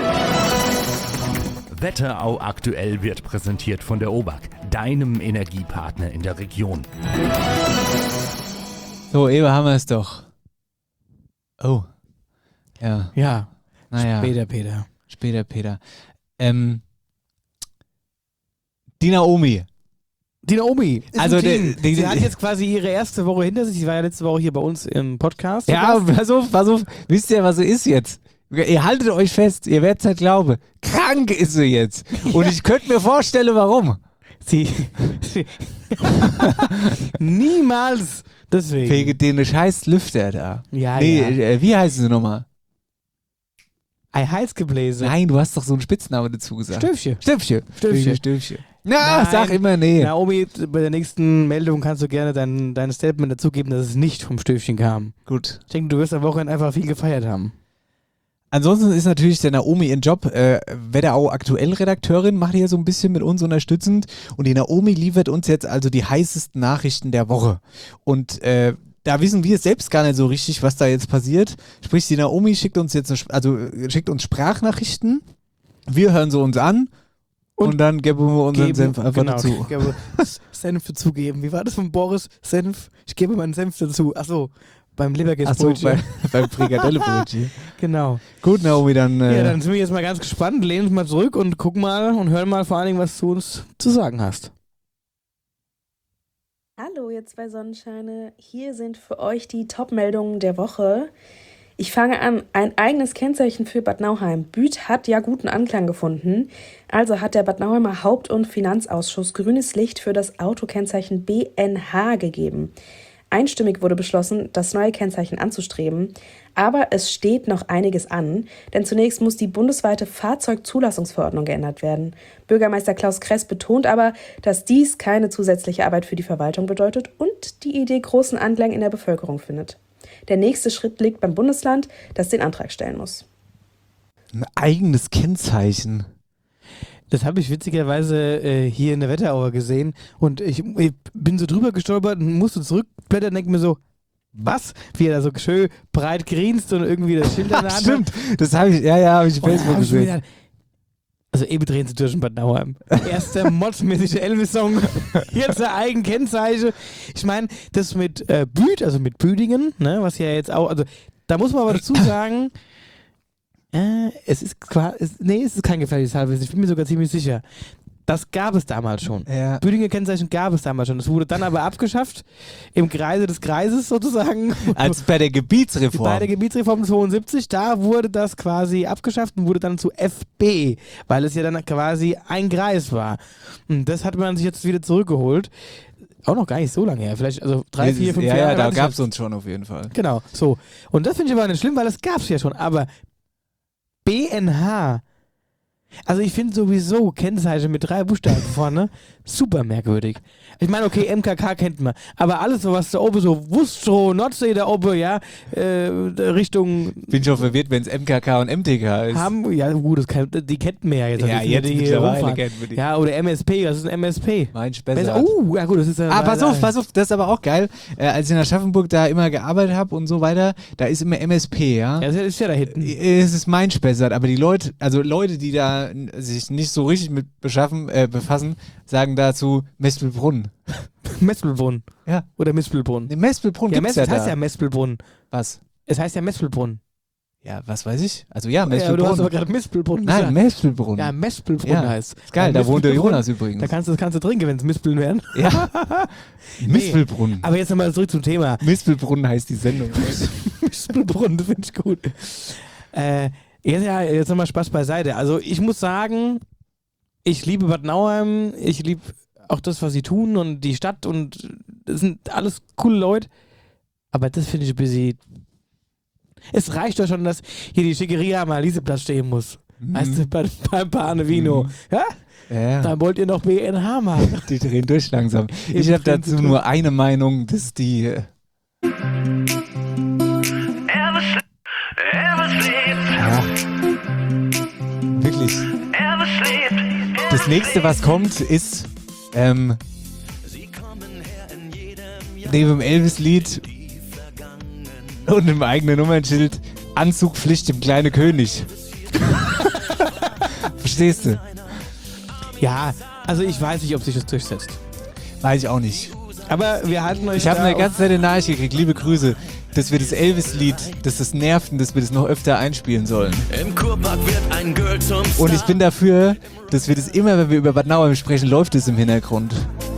Speaker 8: Wetterau aktuell wird präsentiert von der OBAK, deinem Energiepartner in der Region.
Speaker 4: So, eben haben wir es doch. Oh. Ja.
Speaker 5: Ja.
Speaker 4: Naja.
Speaker 5: Später, Peter.
Speaker 4: Die Naomi.
Speaker 5: Ist
Speaker 4: Also
Speaker 5: sie hat jetzt quasi ihre erste Woche hinter sich. Sie war ja letzte Woche hier bei uns im Podcast.
Speaker 4: Ja, pass auf. Wisst ihr, was sie ist jetzt? Ihr haltet euch fest, ihr werdet es nicht glauben. Krank ist sie jetzt. Und ich könnte mir vorstellen, warum.
Speaker 5: Sie niemals deswegen.
Speaker 4: Wegen den scheiß Lüfter da.
Speaker 5: Ja.
Speaker 4: Wie heißen sie nochmal?
Speaker 5: Ein Heißgebläse.
Speaker 4: Nein, du hast doch so einen Spitznamen dazu gesagt.
Speaker 5: Stöfchen.
Speaker 4: Na,
Speaker 5: Nein.
Speaker 4: sag immer nee.
Speaker 5: Naomi, bei der nächsten Meldung kannst du gerne dein Statement dazugeben, dass es nicht vom Stöfchen kam.
Speaker 4: Gut.
Speaker 5: Ich denke, du wirst am Wochenende einfach viel gefeiert haben.
Speaker 4: Ansonsten ist natürlich der Naomi ihren Job, Wetterau aktuell Redakteurin, macht hier so ein bisschen mit uns unterstützend. Und die Naomi liefert uns jetzt also die heißesten Nachrichten der Woche. Und da wissen wir selbst gar nicht so richtig, was da jetzt passiert. Sprich, die Naomi schickt uns jetzt schickt uns Sprachnachrichten. Wir hören sie uns an und dann geben wir unseren Senf einfach dazu.
Speaker 5: Senf dazugeben. Wie war das von Boris? Senf? Ich gebe meinen Senf dazu. Achso, beim
Speaker 4: Achso,
Speaker 5: Leberkäsebrötchen.
Speaker 4: beim Frikadellebrötchen.
Speaker 5: Genau.
Speaker 4: Gut, Naomi, dann...
Speaker 5: Ja, dann sind wir jetzt mal ganz gespannt. Lehnen uns mal zurück und gucken mal und hören mal vor allen Dingen, was du uns zu sagen hast.
Speaker 9: Hallo, ihr zwei Sonnenscheine. Hier sind für euch die Top-Meldungen der Woche. Ich fange an. Ein eigenes Kennzeichen für Bad Nauheim. Büth hat ja guten Anklang gefunden. Also hat der Bad Nauheimer Haupt- und Finanzausschuss grünes Licht für das Autokennzeichen BNH gegeben. Einstimmig wurde beschlossen, das neue Kennzeichen anzustreben. Aber es steht noch einiges an, denn zunächst muss die bundesweite Fahrzeugzulassungsverordnung geändert werden. Bürgermeister Klaus Kress betont aber, dass dies keine zusätzliche Arbeit für die Verwaltung bedeutet und die Idee großen Anklang in der Bevölkerung findet. Der nächste Schritt liegt beim Bundesland, das den Antrag stellen muss.
Speaker 4: Ein eigenes Kennzeichen.
Speaker 5: Das habe ich witzigerweise hier in der Wetterauer gesehen und ich bin so drüber gestolpert und musste zurückblättern und denke mir so, was? Wie er da so schön breit grinst und irgendwie das Schild an der Hand
Speaker 4: Stimmt, das habe ich, habe ich Facebook gesehen.
Speaker 5: Gedacht, also drehen sie durch in Bad Nauheim. Erster modsmäßige Elvis-Song, jetzt ein eigen Kennzeichen. Ich meine, das mit Büth, also mit Büdingen, ne, was ja jetzt auch, also da muss man aber dazu sagen, es ist kein gefährliches Halbwissen, ich bin mir sogar ziemlich sicher. Das gab es damals schon.
Speaker 4: Ja.
Speaker 5: Büdinger Kennzeichen gab es damals schon. Das wurde dann aber abgeschafft im Kreise des Kreises sozusagen.
Speaker 4: Als bei der Gebietsreform.
Speaker 5: Bei der Gebietsreform 72, da wurde das quasi abgeschafft und wurde dann zu FB, weil es ja dann quasi ein Kreis war. Und das hat man sich jetzt wieder zurückgeholt. Auch noch gar nicht so lange her, vielleicht also 3, 4, 5 Jahre.
Speaker 4: Ja, da gab es uns schon auf jeden Fall.
Speaker 5: Genau, so. Und das finde ich aber nicht schlimm, weil das gab es ja schon. Aber BNH, also ich finde sowieso Kennzeichen mit 3 Buchstaben vorne super merkwürdig. Ich meine, okay, MKK kennt man, aber alles so, was da oben so Wustrow, Nordsee da oben, ja, Richtung...
Speaker 4: Bin schon verwirrt, wenn es MKK und MTK ist.
Speaker 5: Ja gut, die kennt man ja jetzt.
Speaker 4: Ja, jetzt
Speaker 5: die
Speaker 4: mittlerweile kennen wir die.
Speaker 5: Ja, oder MSP, was ist ein MSP?
Speaker 4: Mein Spessart.
Speaker 5: Ja gut, das ist ja...
Speaker 4: Pass auf, das ist aber auch geil. Als ich in Aschaffenburg da immer gearbeitet habe und so weiter, da ist immer MSP, ja?
Speaker 5: Ja, das ist ja da hinten.
Speaker 4: Es ist mein Spessart, aber die Leute, die da sich nicht so richtig mit befassen, sagen dazu Mespelbrunn.
Speaker 5: Mespelbrunn.
Speaker 4: Ja.
Speaker 5: Oder Mispelbrunn.
Speaker 4: Mespelbrunn gibt's ja da.
Speaker 5: Es heißt ja Mespelbrunn.
Speaker 4: Was?
Speaker 5: Es heißt ja Mespelbrunn.
Speaker 4: Ja, was weiß ich? Also ja, Mespelbrunn.
Speaker 5: Ja, du hast aber gerade Mispelbrunn gesagt.
Speaker 4: Nein, Mespelbrunn.
Speaker 5: Ja, Mespelbrunn heißt.
Speaker 4: Ist geil, da wohnt der Jonas übrigens.
Speaker 5: Da kannst du trinken, wenn es Mispeln werden.
Speaker 4: Ja. Mispelbrunn.
Speaker 5: Aber jetzt nochmal zurück zum Thema.
Speaker 4: Mispelbrunn heißt die Sendung.
Speaker 5: Mispelbrunn, das finde ich gut. Jetzt nochmal Spaß beiseite. Also ich muss sagen, ich liebe Bad Nauheim, ich liebe auch das, was sie tun und die Stadt und das sind alles coole Leute. Aber das finde ich ein bisschen... Es reicht doch schon, dass hier die Schickeria am Aliseplatz stehen muss. Weißt du, beim Pane Vino. Ja?
Speaker 4: Ja.
Speaker 5: Dann wollt ihr noch BNH machen.
Speaker 4: Die drehen durch langsam. Ich habe dazu nur eine Meinung, das ist die... Ja. Wirklich. neben dem Elvis-Lied und dem eigenen Nummernschild Anzugpflicht im kleine König. Verstehst du?
Speaker 5: Ja, also ich weiß nicht, ob sich das durchsetzt.
Speaker 4: Weiß ich auch nicht.
Speaker 5: Aber wir halten euch
Speaker 4: Ich habe eine ganz nette Nachricht gekriegt, liebe Grüße, dass wir das Elvis-Lied, dass das nervt und dass wir das noch öfter einspielen sollen.
Speaker 10: Im Kurpark wird ein Girl zum Star.
Speaker 4: Und ich bin dafür, dass wir das immer, wenn wir über Bad Nauheim sprechen, läuft es im Hintergrund.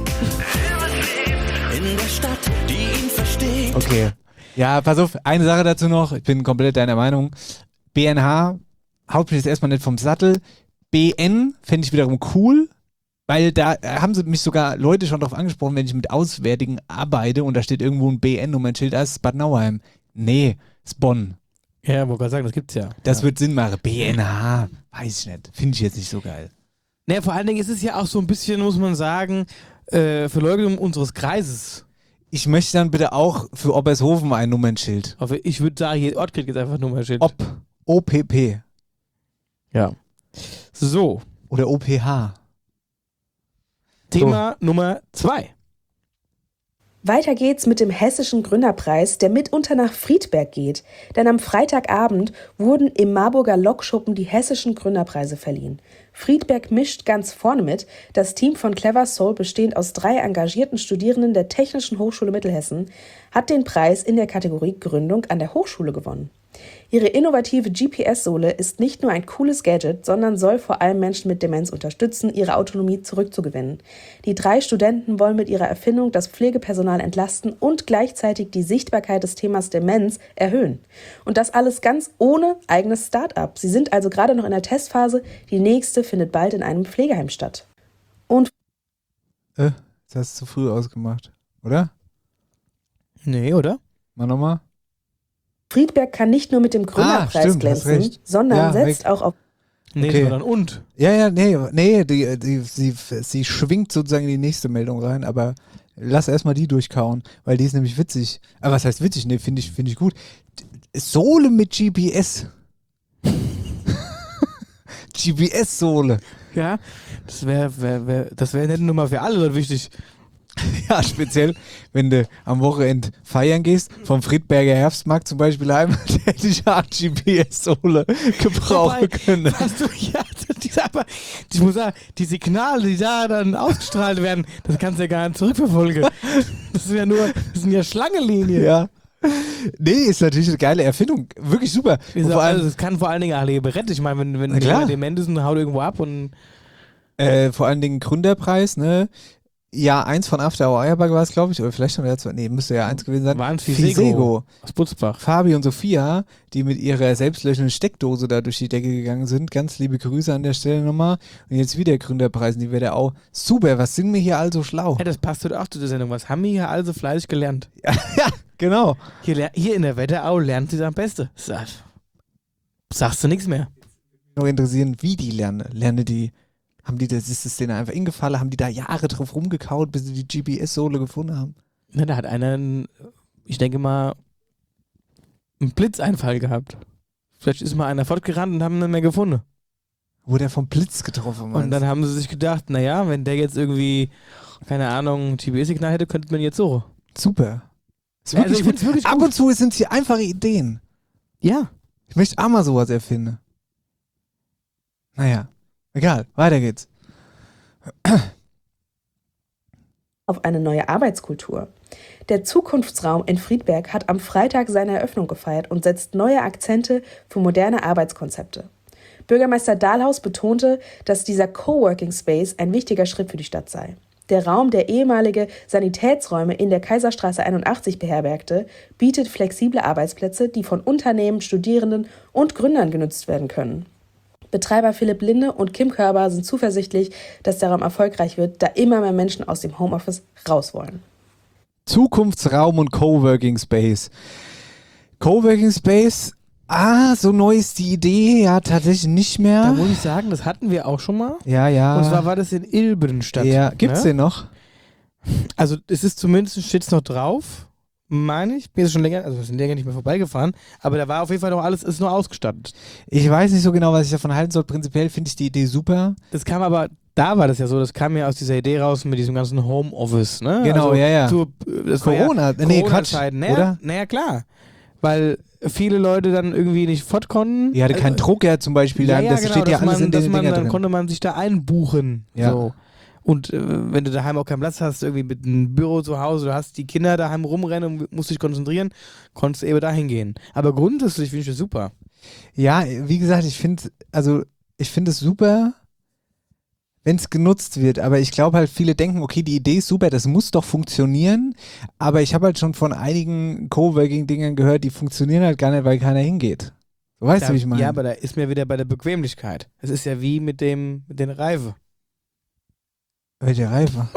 Speaker 10: In der Stadt, die ihn versteht.
Speaker 4: Okay. Ja, pass auf, eine Sache dazu noch, ich bin komplett deiner Meinung. BNH haut mich jetzt erstmal nicht vom Sattel. BN fände ich wiederum cool, weil da haben sie mich sogar Leute schon drauf angesprochen, wenn ich mit Auswärtigen arbeite und da steht irgendwo ein BN-Nummernschild, das ist Bad Nauheim. Nee, ist Bonn.
Speaker 5: Ja, wollte gerade sagen, das gibt's ja.
Speaker 4: Das wird Sinn machen. BNH, weiß ich nicht. Finde ich jetzt nicht so geil.
Speaker 5: Naja, vor allen Dingen ist es ja auch so ein bisschen, muss man sagen, Verleugnung unseres Kreises.
Speaker 4: Ich möchte dann bitte auch für Obershofen ein Nummernschild.
Speaker 5: Aber ich würde sagen, jeder Ort kriegt jetzt einfach ein Nummernschild.
Speaker 4: OPP.
Speaker 5: Ja. So.
Speaker 4: Oder OPH.
Speaker 5: Thema Nummer 2.
Speaker 9: Weiter geht's mit dem Hessischen Gründerpreis, der mitunter nach Friedberg geht. Denn am Freitagabend wurden im Marburger Lokschuppen die Hessischen Gründerpreise verliehen. Friedberg mischt ganz vorne mit. Das Team von Clever Soul, bestehend aus 3 engagierten Studierenden der Technischen Hochschule Mittelhessen, hat den Preis in der Kategorie Gründung an der Hochschule gewonnen. Ihre innovative GPS-Sohle ist nicht nur ein cooles Gadget, sondern soll vor allem Menschen mit Demenz unterstützen, ihre Autonomie zurückzugewinnen. Die 3 Studenten wollen mit ihrer Erfindung das Pflegepersonal entlasten und gleichzeitig die Sichtbarkeit des Themas Demenz erhöhen. Und das alles ganz ohne eigenes Start-up. Sie sind also gerade noch in der Testphase. Die nächste findet bald in einem Pflegeheim statt. Und
Speaker 4: Das hast du zu früh ausgemacht, oder?
Speaker 5: Nee, oder?
Speaker 4: Mal nochmal.
Speaker 9: Friedberg kann nicht nur mit dem Gründerpreis
Speaker 4: stimmt, hast
Speaker 9: glänzen,
Speaker 4: recht.
Speaker 9: sondern
Speaker 4: Ja,
Speaker 9: setzt auch auf...
Speaker 5: Nee,
Speaker 4: Okay.
Speaker 5: sondern und.
Speaker 4: Ja, nee, sie schwingt sozusagen in die nächste Meldung rein, aber lass erstmal die durchkauen, weil die ist nämlich witzig. Aber was heißt witzig? Nee, finde ich gut. Sohle mit GPS. GPS-Sohle.
Speaker 5: Ja, das wäre nicht nur mal für alle Leute wichtig.
Speaker 4: Ja, speziell, wenn du am Wochenende feiern gehst, vom Friedberger Herbstmarkt zum Beispiel heim, hätte ich auch GPS-Sohle gebrauchen können.
Speaker 5: Hast du, ja, aber ich muss sagen, die Signale, die da dann ausgestrahlt werden, das kannst du ja gar nicht zurückverfolgen. Das sind ja Schlangenlinien.
Speaker 4: Ja. Nee, ist natürlich eine geile Erfindung. Wirklich super. Und vor allem,
Speaker 5: Das kann vor allen Dingen auch Leben retten. Ich meine, wenn
Speaker 4: Na klar.
Speaker 5: jemand dement ist und haut irgendwo ab und
Speaker 4: vor allen Dingen Gründerpreis, ne? Jahr 1 von After Hour Eierbag war es, glaube ich, oder vielleicht noch Jahr 2. Nee, müsste ja 1 gewesen sein.
Speaker 5: waren Fisego aus Butzbach.
Speaker 4: Fabi und Sophia, die mit ihrer selbstlöschenden Steckdose da durch die Decke gegangen sind. Ganz liebe Grüße an der Stelle nochmal. Und jetzt wieder Gründerpreis, und die wäre auch super. Was sind wir hier also schlau?
Speaker 5: Ja, das passt heute auch zu der Sendung. Was haben wir hier also fleißig gelernt?
Speaker 4: Ja, genau.
Speaker 5: Hier in der Wetterau lernt sie es am besten. Sagst du nichts mehr.
Speaker 4: Noch interessieren, wie die lernen. Haben die das, ist es denen einfach ingefallen? Haben die da Jahre drauf rumgekaut, bis sie die GPS-Sohle gefunden haben?
Speaker 5: Ja, da hat einer, ich denke mal, einen Blitzeinfall gehabt. Vielleicht ist mal einer fortgerannt und haben ihn nicht mehr gefunden.
Speaker 4: Wurde er vom Blitz getroffen, meinst
Speaker 5: Und dann haben sie sich gedacht, naja, wenn der jetzt irgendwie, keine Ahnung, ein GPS-Signal hätte, könnte man jetzt so.
Speaker 4: Super. Ist
Speaker 5: Ja, also
Speaker 4: wirklich
Speaker 5: ich find's wirklich
Speaker 4: Ab
Speaker 5: gut.
Speaker 4: und zu sind es hier einfache Ideen.
Speaker 5: Ja.
Speaker 4: Ich möchte auch mal sowas erfinden. Naja, egal, weiter geht's.
Speaker 9: auf eine neue Arbeitskultur. Der Zukunftsraum in Friedberg hat am Freitag seine Eröffnung gefeiert und setzt neue Akzente für moderne Arbeitskonzepte. Bürgermeister Dahlhaus betonte, dass dieser Coworking Space ein wichtiger Schritt für die Stadt sei. Der Raum, der ehemalige Sanitätsräume in der Kaiserstraße 81 beherbergte, bietet flexible Arbeitsplätze, die von Unternehmen, Studierenden und Gründern genutzt werden können. Betreiber Philipp Linde und Kim Körber sind zuversichtlich, dass der Raum erfolgreich wird, da immer mehr Menschen aus dem Homeoffice raus wollen.
Speaker 4: Zukunftsraum und Coworking Space. Coworking Space, so neu ist die Idee, ja, tatsächlich nicht mehr.
Speaker 5: Da muss ich sagen, das hatten wir auch schon mal.
Speaker 4: Ja.
Speaker 5: Und zwar war das in Ilbenstadt.
Speaker 4: Ja, gibt's den noch?
Speaker 5: Also es ist zumindest, steht's noch drauf, meine ich. Mir ist schon länger, also wir sind länger nicht mehr vorbeigefahren, aber da war auf jeden Fall noch alles, ist nur ausgestattet.
Speaker 4: Ich weiß nicht so genau, was ich davon halten soll. Prinzipiell finde ich die Idee super.
Speaker 5: Das kam aber da war das ja so, das kam ja aus dieser Idee raus mit diesem ganzen Homeoffice, ne?
Speaker 4: Genau,
Speaker 5: also
Speaker 4: ja.
Speaker 5: Das
Speaker 4: Corona,
Speaker 5: war ja
Speaker 4: nee,
Speaker 5: Quatsch.
Speaker 4: Oder?
Speaker 5: Naja, klar. Weil viele Leute dann irgendwie nicht fort konnten.
Speaker 4: Die hatte keinen Drucker zum Beispiel,
Speaker 5: Ja,
Speaker 4: das
Speaker 5: genau,
Speaker 4: steht ja alles in den Dinger
Speaker 5: dann
Speaker 4: drin.
Speaker 5: konnte man sich da einbuchen.
Speaker 4: Ja.
Speaker 5: So. Und wenn du daheim auch keinen Platz hast, irgendwie mit einem Büro zu Hause, du hast die Kinder daheim rumrennen und musst dich konzentrieren, konntest du eben dahin gehen. Aber grundsätzlich finde ich das super.
Speaker 4: Ja, wie gesagt, ich finde es super, wenn es genutzt wird, aber ich glaube halt, viele denken, okay, die Idee ist super, das muss doch funktionieren, aber ich habe halt schon von einigen Coworking-Dingern gehört, die funktionieren halt gar nicht, weil keiner hingeht. So, weißt du, wie ich meine?
Speaker 5: Ja, aber da ist mir wieder bei der Bequemlichkeit. Es ist ja wie mit den Reifen.
Speaker 4: Welche Reife?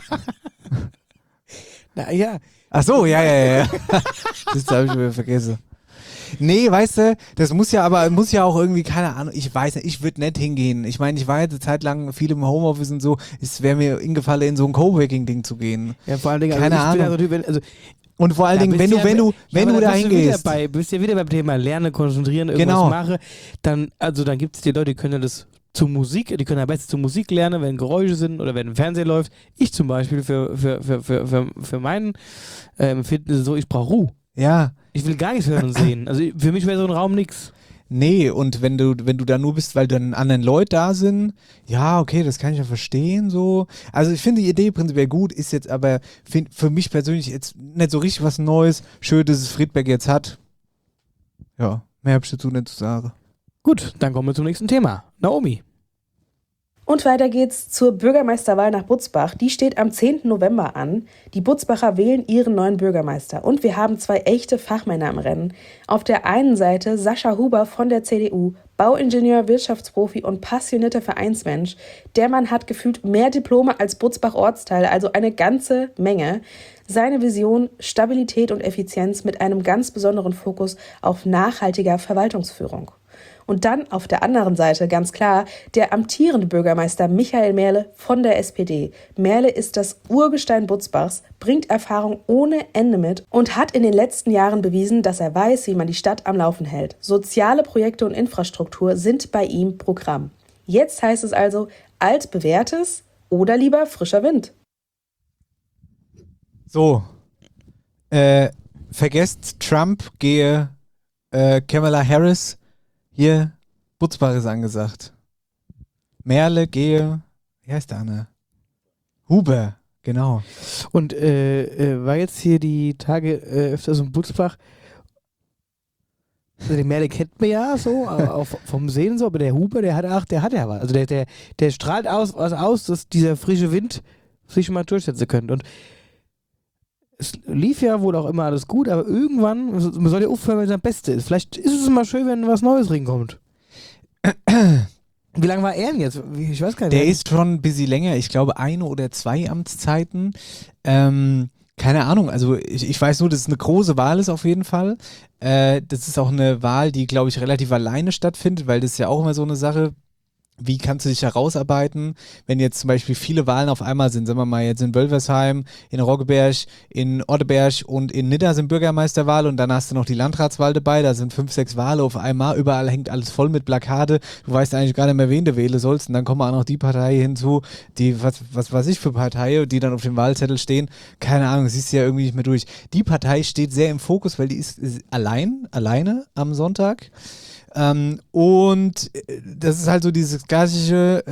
Speaker 5: Naja.
Speaker 4: Ach so, ja. Das habe ich wieder vergessen. Nee, weißt du, das muss ja auch irgendwie, keine Ahnung, ich weiß nicht, ich würde nicht hingehen. Ich meine, ich war jetzt eine Zeit lang viel im Homeoffice und so, es wäre mir ingefallen, in so ein Coworking-Ding zu gehen.
Speaker 5: Ja, vor allen Dingen,
Speaker 4: keine Ahnung. Und vor allen Dingen, wenn du da hingehst.
Speaker 5: Bist ja wieder beim Thema Lernen, konzentrieren, irgendwas machen, dann gibt es die Leute, die können das zu Musik, die können am besten zu Musik lernen, wenn Geräusche sind oder wenn ein Fernseher läuft. Ich zum Beispiel für meinen Empfinden so, ich brauche Ruhe.
Speaker 4: Ja.
Speaker 5: Ich will gar nichts hören und sehen. Also für mich wäre so ein Raum nix.
Speaker 4: Nee, und wenn du da nur bist, weil dann anderen Leute da sind, ja, okay, das kann ich ja verstehen, so. Also ich finde die Idee prinzipiell gut, ist jetzt aber für mich persönlich jetzt nicht so richtig was Neues. Schön, dass es Friedberg jetzt hat. Ja, mehr habe ich dazu nicht zu sagen.
Speaker 5: Gut, dann kommen wir zum nächsten Thema. Naomi.
Speaker 9: Und weiter geht's zur Bürgermeisterwahl nach Butzbach. Die steht am 10. November an. Die Butzbacher wählen ihren neuen Bürgermeister. Und wir haben 2 echte Fachmänner im Rennen. Auf der einen Seite Sascha Huber von der CDU, Bauingenieur, Wirtschaftsprofi und passionierter Vereinsmensch. Der Mann hat gefühlt mehr Diplome als Butzbach-Ortsteil, also eine ganze Menge. Seine Vision: Stabilität und Effizienz mit einem ganz besonderen Fokus auf nachhaltiger Verwaltungsführung. Und dann auf der anderen Seite ganz klar der amtierende Bürgermeister Michael Merle von der SPD. Merle ist das Urgestein Butzbachs, bringt Erfahrung ohne Ende mit und hat in den letzten Jahren bewiesen, dass er weiß, wie man die Stadt am Laufen hält. Soziale Projekte und Infrastruktur sind bei ihm Programm. Jetzt heißt es also altbewährtes oder lieber frischer Wind.
Speaker 4: So, vergesst Trump, gehe Kamala Harris. Hier, Butzbach ist angesagt. Merle, gehe, wie heißt der Anne? Huber, genau.
Speaker 5: Und war jetzt hier die Tage öfters im Butzbach. Also den Merle kennt man ja so, auch vom Sehen so, aber der Huber, der hat ja was. Also der strahlt aus, dass dieser frische Wind sich mal durchsetzen könnte. Und es lief ja wohl auch immer alles gut, aber irgendwann, man soll ja aufhören, wenn es am besten ist. Vielleicht ist es mal schön, wenn was Neues reinkommt. Wie lange war er denn jetzt? Ich weiß gar nicht.
Speaker 4: Der ist schon ein bisschen länger, ich glaube 1 oder 2 Amtszeiten. Keine Ahnung, also ich weiß nur, dass es eine große Wahl ist auf jeden Fall. Das ist auch eine Wahl, die, glaube ich, relativ alleine stattfindet, weil das ist ja auch immer so eine Sache. Wie kannst du dich herausarbeiten, wenn jetzt zum Beispiel viele Wahlen auf einmal sind? Sagen wir mal, jetzt in Wölversheim, in Roggeberg, in Otteberg und in Nidda sind Bürgermeisterwahl und dann hast du noch die Landratswahl dabei, da sind 5, 6 Wahlen auf einmal, überall hängt alles voll mit Plakate, du weißt eigentlich gar nicht mehr, wen du wählen sollst und dann kommen auch noch die Partei hinzu, die, was weiß ich für Partei, die dann auf dem Wahlzettel stehen, keine Ahnung, siehst du ja irgendwie nicht mehr durch. Die Partei steht sehr im Fokus, weil die ist alleine am Sonntag. Und das ist halt so dieses klassische,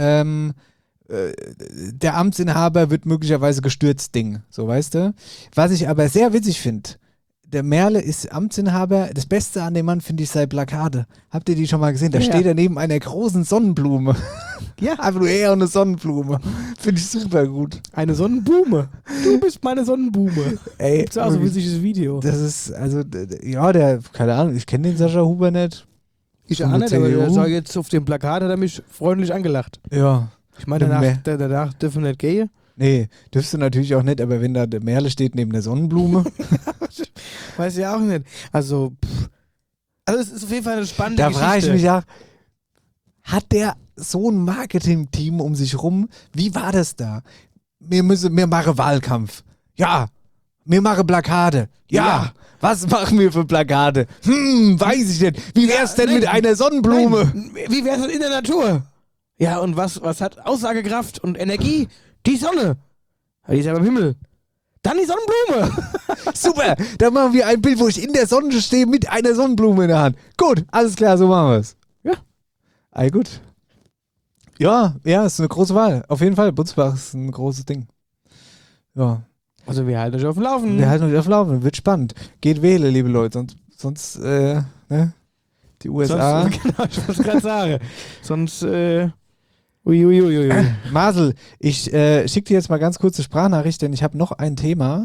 Speaker 4: der Amtsinhaber wird möglicherweise gestürzt Ding, so weißt du. Was ich aber sehr witzig finde, der Merle ist Amtsinhaber, das Beste an dem Mann finde ich sei Plakate. Habt ihr die schon mal gesehen? Da steht er neben einer großen Sonnenblume. Ja, einfach nur eher eine Sonnenblume. Finde ich super gut.
Speaker 5: Eine Sonnenblume. Du bist meine Sonnenblume.
Speaker 4: Ey,
Speaker 5: gibt's auch so ein witziges Video.
Speaker 4: Das ist, also, ja, keine Ahnung, ich kenne den Sascha Huber nicht.
Speaker 5: Ich auch nicht, aber der sah jetzt auf dem Plakat, hat er mich freundlich angelacht.
Speaker 4: Ja.
Speaker 5: Ich meine, danach dürfen wir nicht gehen.
Speaker 4: Nee, dürfst du natürlich auch nicht, aber wenn da der Merle steht neben der Sonnenblume.
Speaker 5: Weiß ich auch nicht. Also es ist auf jeden Fall eine spannende Geschichte.
Speaker 4: Da frage ich mich ja, hat der so ein Marketing-Team um sich rum? Wie war das da? Wir machen Wahlkampf. Ja. Wir machen Plakate. Ja. Was machen wir für Plakate? Weiß ich nicht. Wie wär's denn mit einer Sonnenblume?
Speaker 5: Nein. Wie wär's denn in der Natur? Ja, und was hat Aussagekraft und Energie? Die Sonne. Die ist ja beim Himmel. Dann die Sonnenblume.
Speaker 4: Super, dann machen wir ein Bild, wo ich in der Sonne stehe mit einer Sonnenblume in der Hand. Gut, alles klar, so machen wir es.
Speaker 5: Ja.
Speaker 4: Gut. Ja, ist eine große Wahl. Auf jeden Fall, Butzbach ist ein großes Ding. Ja.
Speaker 5: Also wir halten euch auf dem Laufen.
Speaker 4: Wird spannend. Geht wählen, liebe Leute, sonst ne? Die USA.
Speaker 5: Genau, ich wollte es gerade sagen. Sonst, uiuiuiui.
Speaker 4: Marcel, ich schicke dir jetzt mal ganz kurz eine Sprachnachricht, denn ich habe noch ein Thema,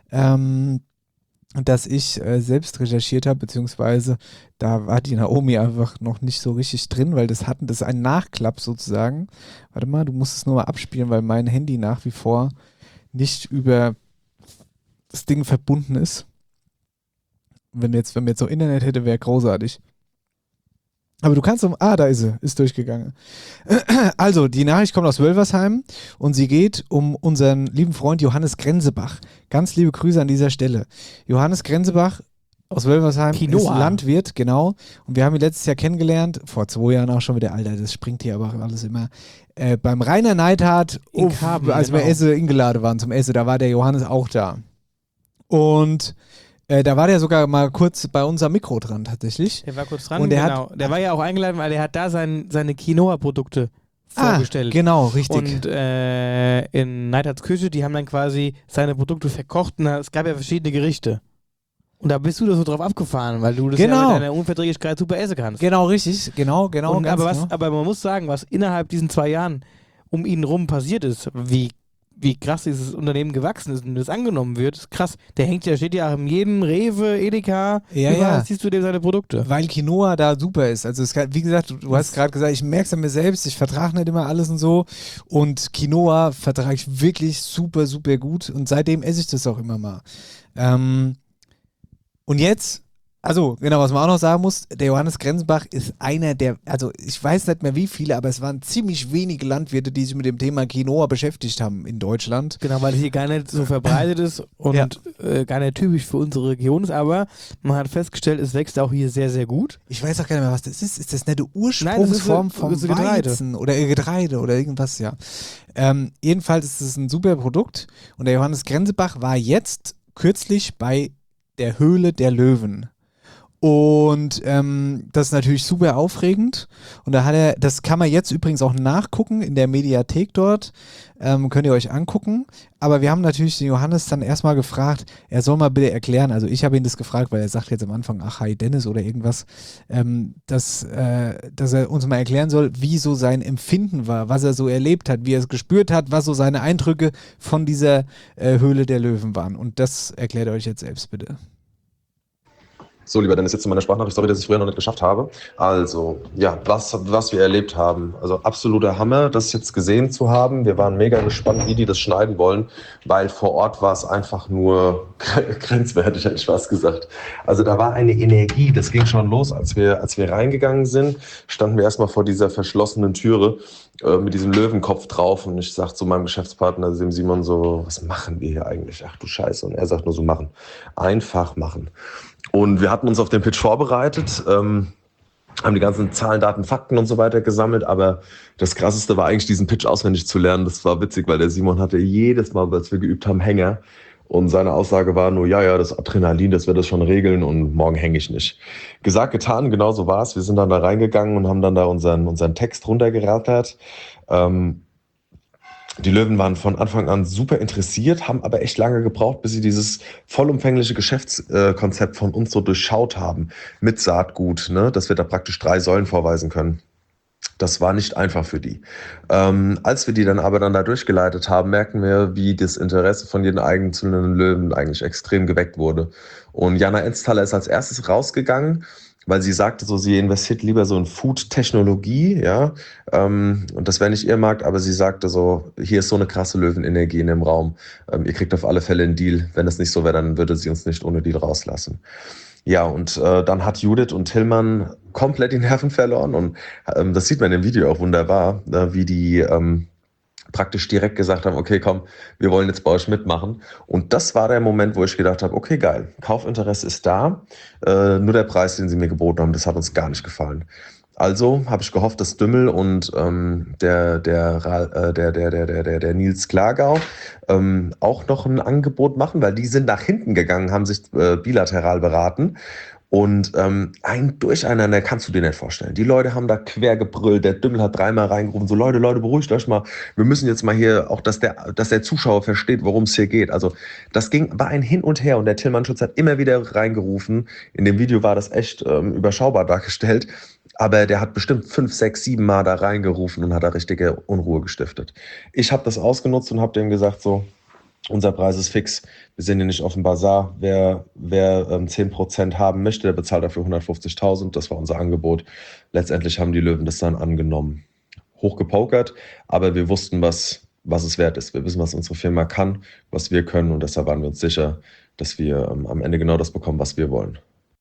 Speaker 4: das ich selbst recherchiert habe, beziehungsweise da war die Naomi einfach noch nicht so richtig drin, weil das ist ein Nachklapp sozusagen. Warte mal, du musst es nur mal abspielen, weil mein Handy nach wie vor nicht über das Ding verbunden ist. Wenn wir jetzt so Internet hätte, wäre großartig. Aber du kannst da ist sie, ist durchgegangen. Also, die Nachricht kommt aus Wölversheim und sie geht um unseren lieben Freund Johannes Grenzebach. Ganz liebe Grüße an dieser Stelle. Johannes Grenzebach aus Wölversheim ist Landwirt, genau. Und wir haben ihn letztes Jahr kennengelernt, vor 2 Jahren auch schon wieder, Alter, das springt hier aber alles immer. Beim Rainer Neidhardt, als wir Esse eingeladen waren zum Essen, da war der Johannes auch da. Und da war der sogar mal kurz bei uns am Mikro dran, tatsächlich.
Speaker 5: Der war kurz dran,
Speaker 4: und
Speaker 5: genau. Der war ja auch eingeladen, weil er hat da seine Quinoa-Produkte vorgestellt.
Speaker 4: Genau, richtig.
Speaker 5: Und in Neidhardts Küche, die haben dann quasi seine Produkte verkocht und es gab ja verschiedene Gerichte. Und da bist du da so drauf abgefahren, weil du das ja mit deiner Unverträglichkeit super essen kannst.
Speaker 4: Genau, richtig. Genau.
Speaker 5: Und, aber man muss sagen, was innerhalb diesen 2 Jahren um ihn rum passiert ist, wie krass dieses Unternehmen gewachsen ist und das angenommen wird, ist krass. Steht ja auch in jedem Rewe, Edeka, überall siehst du dem seine Produkte.
Speaker 4: Weil Quinoa da super ist. Also wie gesagt, du hast gerade gesagt, ich merke es an mir selbst, ich vertrage nicht immer alles und so und Quinoa vertrage ich wirklich super, super gut und seitdem esse ich das auch immer mal. Und jetzt, also genau, was man auch noch sagen muss, der Johannes Grenzebach ist einer der, also ich weiß nicht mehr wie viele, aber es waren ziemlich wenige Landwirte, die sich mit dem Thema Quinoa beschäftigt haben in Deutschland.
Speaker 5: Genau, weil es hier gar nicht so verbreitet ist und gar nicht typisch für unsere Region ist, aber man hat festgestellt, es wächst auch hier sehr, sehr gut.
Speaker 4: Ich weiß auch gar nicht mehr, was das ist. Ist das nicht eine Ursprungsform vom Weizen oder Getreide oder irgendwas, ja. Jedenfalls ist es ein super Produkt und der Johannes Grenzebach war jetzt kürzlich bei der Höhle der Löwen. Und das ist natürlich super aufregend. Und da hat das kann man jetzt übrigens auch nachgucken in der Mediathek dort. Könnt ihr euch angucken. Aber wir haben natürlich den Johannes dann erstmal gefragt, er soll mal bitte erklären. Also ich habe ihn das gefragt, weil er sagt jetzt am Anfang, ach, hi Dennis oder irgendwas, dass er uns mal erklären soll, wie so sein Empfinden war, was er so erlebt hat, wie er es gespürt hat, was so seine Eindrücke von dieser Höhle der Löwen waren. Und das erklärt er euch jetzt selbst bitte.
Speaker 11: So, lieber Dennis, jetzt in meiner Sprachnachricht, sorry, dass ich es früher noch nicht geschafft habe. Also, ja, was wir erlebt haben. Also absoluter Hammer, das jetzt gesehen zu haben. Wir waren mega gespannt, wie die das schneiden wollen, weil vor Ort war es einfach nur grenzwertig, hätte ich fast gesagt. Also da war eine Energie, das ging schon los, als wir reingegangen sind, standen wir erstmal vor dieser verschlossenen Türe mit diesem Löwenkopf drauf und ich sag zu meinem Geschäftspartner, dem Simon, so, was machen wir hier eigentlich? Ach du Scheiße. Und er sagt nur so, machen. Einfach machen. Und wir hatten uns auf den Pitch vorbereitet, haben die ganzen Zahlen, Daten, Fakten und so weiter gesammelt, aber das Krasseste war eigentlich, diesen Pitch auswendig zu lernen. Das war witzig, weil der Simon hatte jedes Mal, als wir geübt haben, Hänger. Und seine Aussage war nur, ja, das Adrenalin, das wird das schon regeln und morgen hänge ich nicht. Gesagt, getan, genau so war es. Wir sind dann da reingegangen und haben dann da unseren Text runtergerattert. Die Löwen waren von Anfang an super interessiert, haben aber echt lange gebraucht, bis sie dieses vollumfängliche Geschäftskonzept von uns so durchschaut haben. Mit Saatgut, ne, dass wir da praktisch 3 Säulen vorweisen können. Das war nicht einfach für die. Als wir die dann aber da durchgeleitet haben, merken wir, wie das Interesse von jedem einzelnen Löwen eigentlich extrem geweckt wurde. Und Jana Enztaler ist als erstes rausgegangen, weil sie sagte so, sie investiert lieber so in Food-Technologie, ja, und das wäre nicht ihr Markt, aber sie sagte so, hier ist so eine krasse Löwenenergie in dem Raum, ihr kriegt auf alle Fälle einen Deal, wenn das nicht so wäre, dann würde sie uns nicht ohne Deal rauslassen. Ja, und dann hat Judith und Tillmann komplett die Nerven verloren und das sieht man im Video auch wunderbar, wie die praktisch direkt gesagt haben, okay, komm, wir wollen jetzt bei euch mitmachen. Und das war der Moment, wo ich gedacht habe, okay, geil, Kaufinteresse ist da, nur der Preis, den sie mir geboten haben, das hat uns gar nicht gefallen. Also habe ich gehofft, dass Dümmel und der Nils Klagau auch noch ein Angebot machen, weil die sind nach hinten gegangen, haben sich bilateral beraten. Und ein Durcheinander kannst du dir nicht vorstellen. Die Leute haben da quer gebrüllt, der Dümmel hat 3-mal reingerufen, so Leute, beruhigt euch mal. Wir müssen jetzt mal hier auch, dass der Zuschauer versteht, worum es hier geht. Also das war ein Hin und Her und der Tillmann Schutz hat immer wieder reingerufen. In dem Video war das echt überschaubar dargestellt. Aber der hat bestimmt 5, 6, 7 Mal da reingerufen und hat da richtige Unruhe gestiftet. Ich habe das ausgenutzt und habe dem gesagt, so, unser Preis ist fix. Wir sind hier nicht auf dem Bazar. Wer 10% haben möchte, der bezahlt dafür 150.000. Das war unser Angebot. Letztendlich haben die Löwen das dann angenommen. Hochgepokert, aber wir wussten, was es wert ist. Wir wissen, was unsere Firma kann, was wir können und deshalb waren wir uns sicher, dass wir am Ende genau das bekommen, was wir wollen.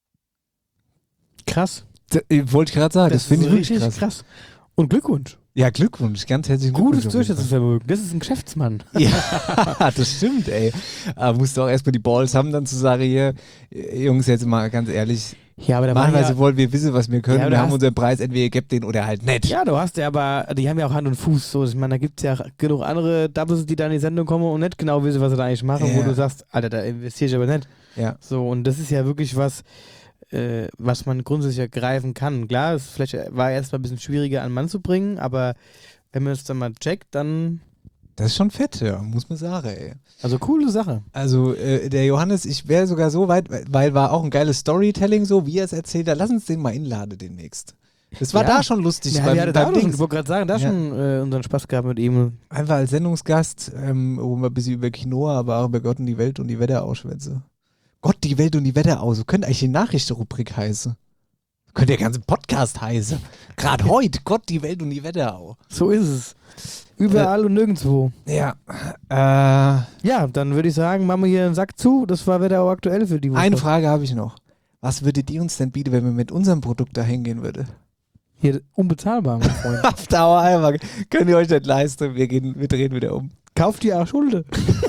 Speaker 5: Krass.
Speaker 4: Wollte ich gerade sagen, das finde ich
Speaker 5: richtig krass. Und Glückwunsch.
Speaker 4: Ja, Glückwunsch, ganz herzlichen Glückwunsch.
Speaker 5: Gutes Durchsetzungsvermögen, das ist ein Geschäftsmann.
Speaker 4: Ja, das stimmt, ey. Aber musst du auch erstmal die Balls haben, dann zu sagen, hier, Jungs, jetzt mal ganz ehrlich,
Speaker 5: ja, aber
Speaker 4: manchmal wollen wir wissen, was wir können.
Speaker 5: Ja,
Speaker 4: wir haben unseren Preis, entweder ihr gebt den oder halt nicht.
Speaker 5: Ja, du hast ja aber, die haben ja auch Hand und Fuß. So, ich meine, da gibt es ja genug andere Doubles, die da in die Sendung kommen und nicht genau wissen, was sie da eigentlich machen, wo du sagst, Alter, da investiere ich aber nicht.
Speaker 4: Ja.
Speaker 5: So, und das ist ja wirklich was man grundsätzlich ergreifen kann. Klar, es vielleicht war erst mal ein bisschen schwieriger an den Mann zu bringen, aber wenn man es dann mal checkt, dann...
Speaker 4: Das ist schon fett, ja, muss man sagen, ey.
Speaker 5: Also coole Sache.
Speaker 4: Also der Johannes, ich wäre sogar so weit, weil war auch ein geiles Storytelling so, wie er es erzählt hat. Lass uns den mal einladen demnächst. Das war da schon lustig.
Speaker 5: Ja, ich wollte gerade sagen, da schon unseren Spaß gehabt mit ihm.
Speaker 4: Einfach als Sendungsgast, wo wir ein bisschen über Quinoa, aber auch über Gott und die Welt und die Wetterau schwätze. Gott, die Welt und die Wetterau, so könnte eigentlich die Nachrichtenrubrik heißen. Könnte der ganze Podcast heißen. Gerade heute, Gott, die Welt und die Wetterau.
Speaker 5: So ist es. Überall und nirgendwo.
Speaker 4: Ja.
Speaker 5: Ja, dann würde ich sagen, machen wir hier einen Sack zu. Das war Wetterau aktuell für die Woche.
Speaker 4: Eine Frage habe ich noch. Was würdet ihr uns denn bieten, wenn wir mit unserem Produkt da hingehen würden?
Speaker 5: Hier, unbezahlbar, mein Freund.
Speaker 4: Auf Dauer einmal. Könnt ihr euch nicht leisten, wir drehen wieder um.
Speaker 5: Kauft ihr auch Schulde.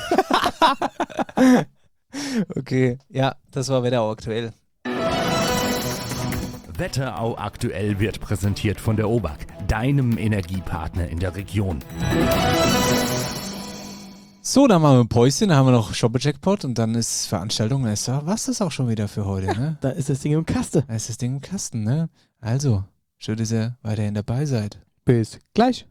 Speaker 4: Okay, ja, das war Wetterau aktuell.
Speaker 8: Wetterau aktuell wird präsentiert von der OBAK, deinem Energiepartner in der Region.
Speaker 4: So, dann machen wir ein Päuschen, dann haben wir noch Shopper-Jackpot und dann ist Veranstaltung, was ist auch schon wieder für heute, ne?
Speaker 5: Da ist das Ding im Kasten.
Speaker 4: Da ist das Ding im Kasten, ne? Also, schön, dass ihr weiterhin dabei seid.
Speaker 5: Bis gleich.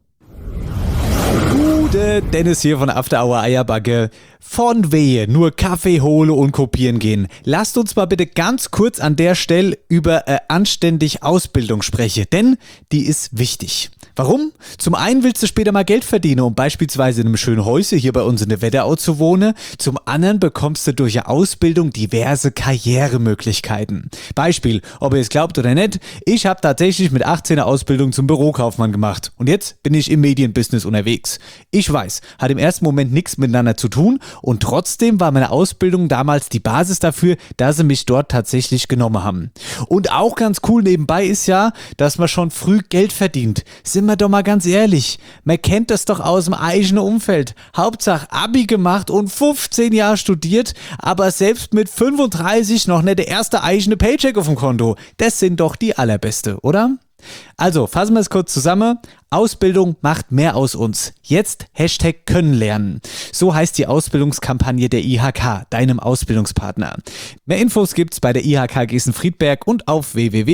Speaker 4: Gute Dennis hier von After Hour Eierbacke. Von wehe, nur Kaffee hole und kopieren gehen. Lasst uns mal bitte ganz kurz an der Stelle über anständig Ausbildung sprechen, denn die ist wichtig. Warum? Zum einen willst du später mal Geld verdienen, um beispielsweise in einem schönen Häuschen hier bei uns in der Wetterau zu wohnen. Zum anderen bekommst du durch eine Ausbildung diverse Karrieremöglichkeiten. Beispiel, ob ihr es glaubt oder nicht, ich habe tatsächlich mit 18 eine Ausbildung zum Bürokaufmann gemacht und jetzt bin ich im Medienbusiness unterwegs. Ich weiß, hat im ersten Moment nichts miteinander zu tun und trotzdem war meine Ausbildung damals die Basis dafür, dass sie mich dort tatsächlich genommen haben. Und auch ganz cool nebenbei ist ja, dass man schon früh Geld verdient. Sind wir doch mal ganz ehrlich, man kennt das doch aus dem eigenen Umfeld. Hauptsache Abi gemacht und 15 Jahre studiert, aber selbst mit 35 noch nicht der erste eigene Paycheck auf dem Konto. Das sind doch die allerbeste, oder? Also, fassen wir es kurz zusammen. Ausbildung macht mehr aus uns. Jetzt Hashtag können lernen. So heißt die Ausbildungskampagne der IHK, deinem Ausbildungspartner. Mehr Infos gibt's bei der IHK Gießen-Friedberg und auf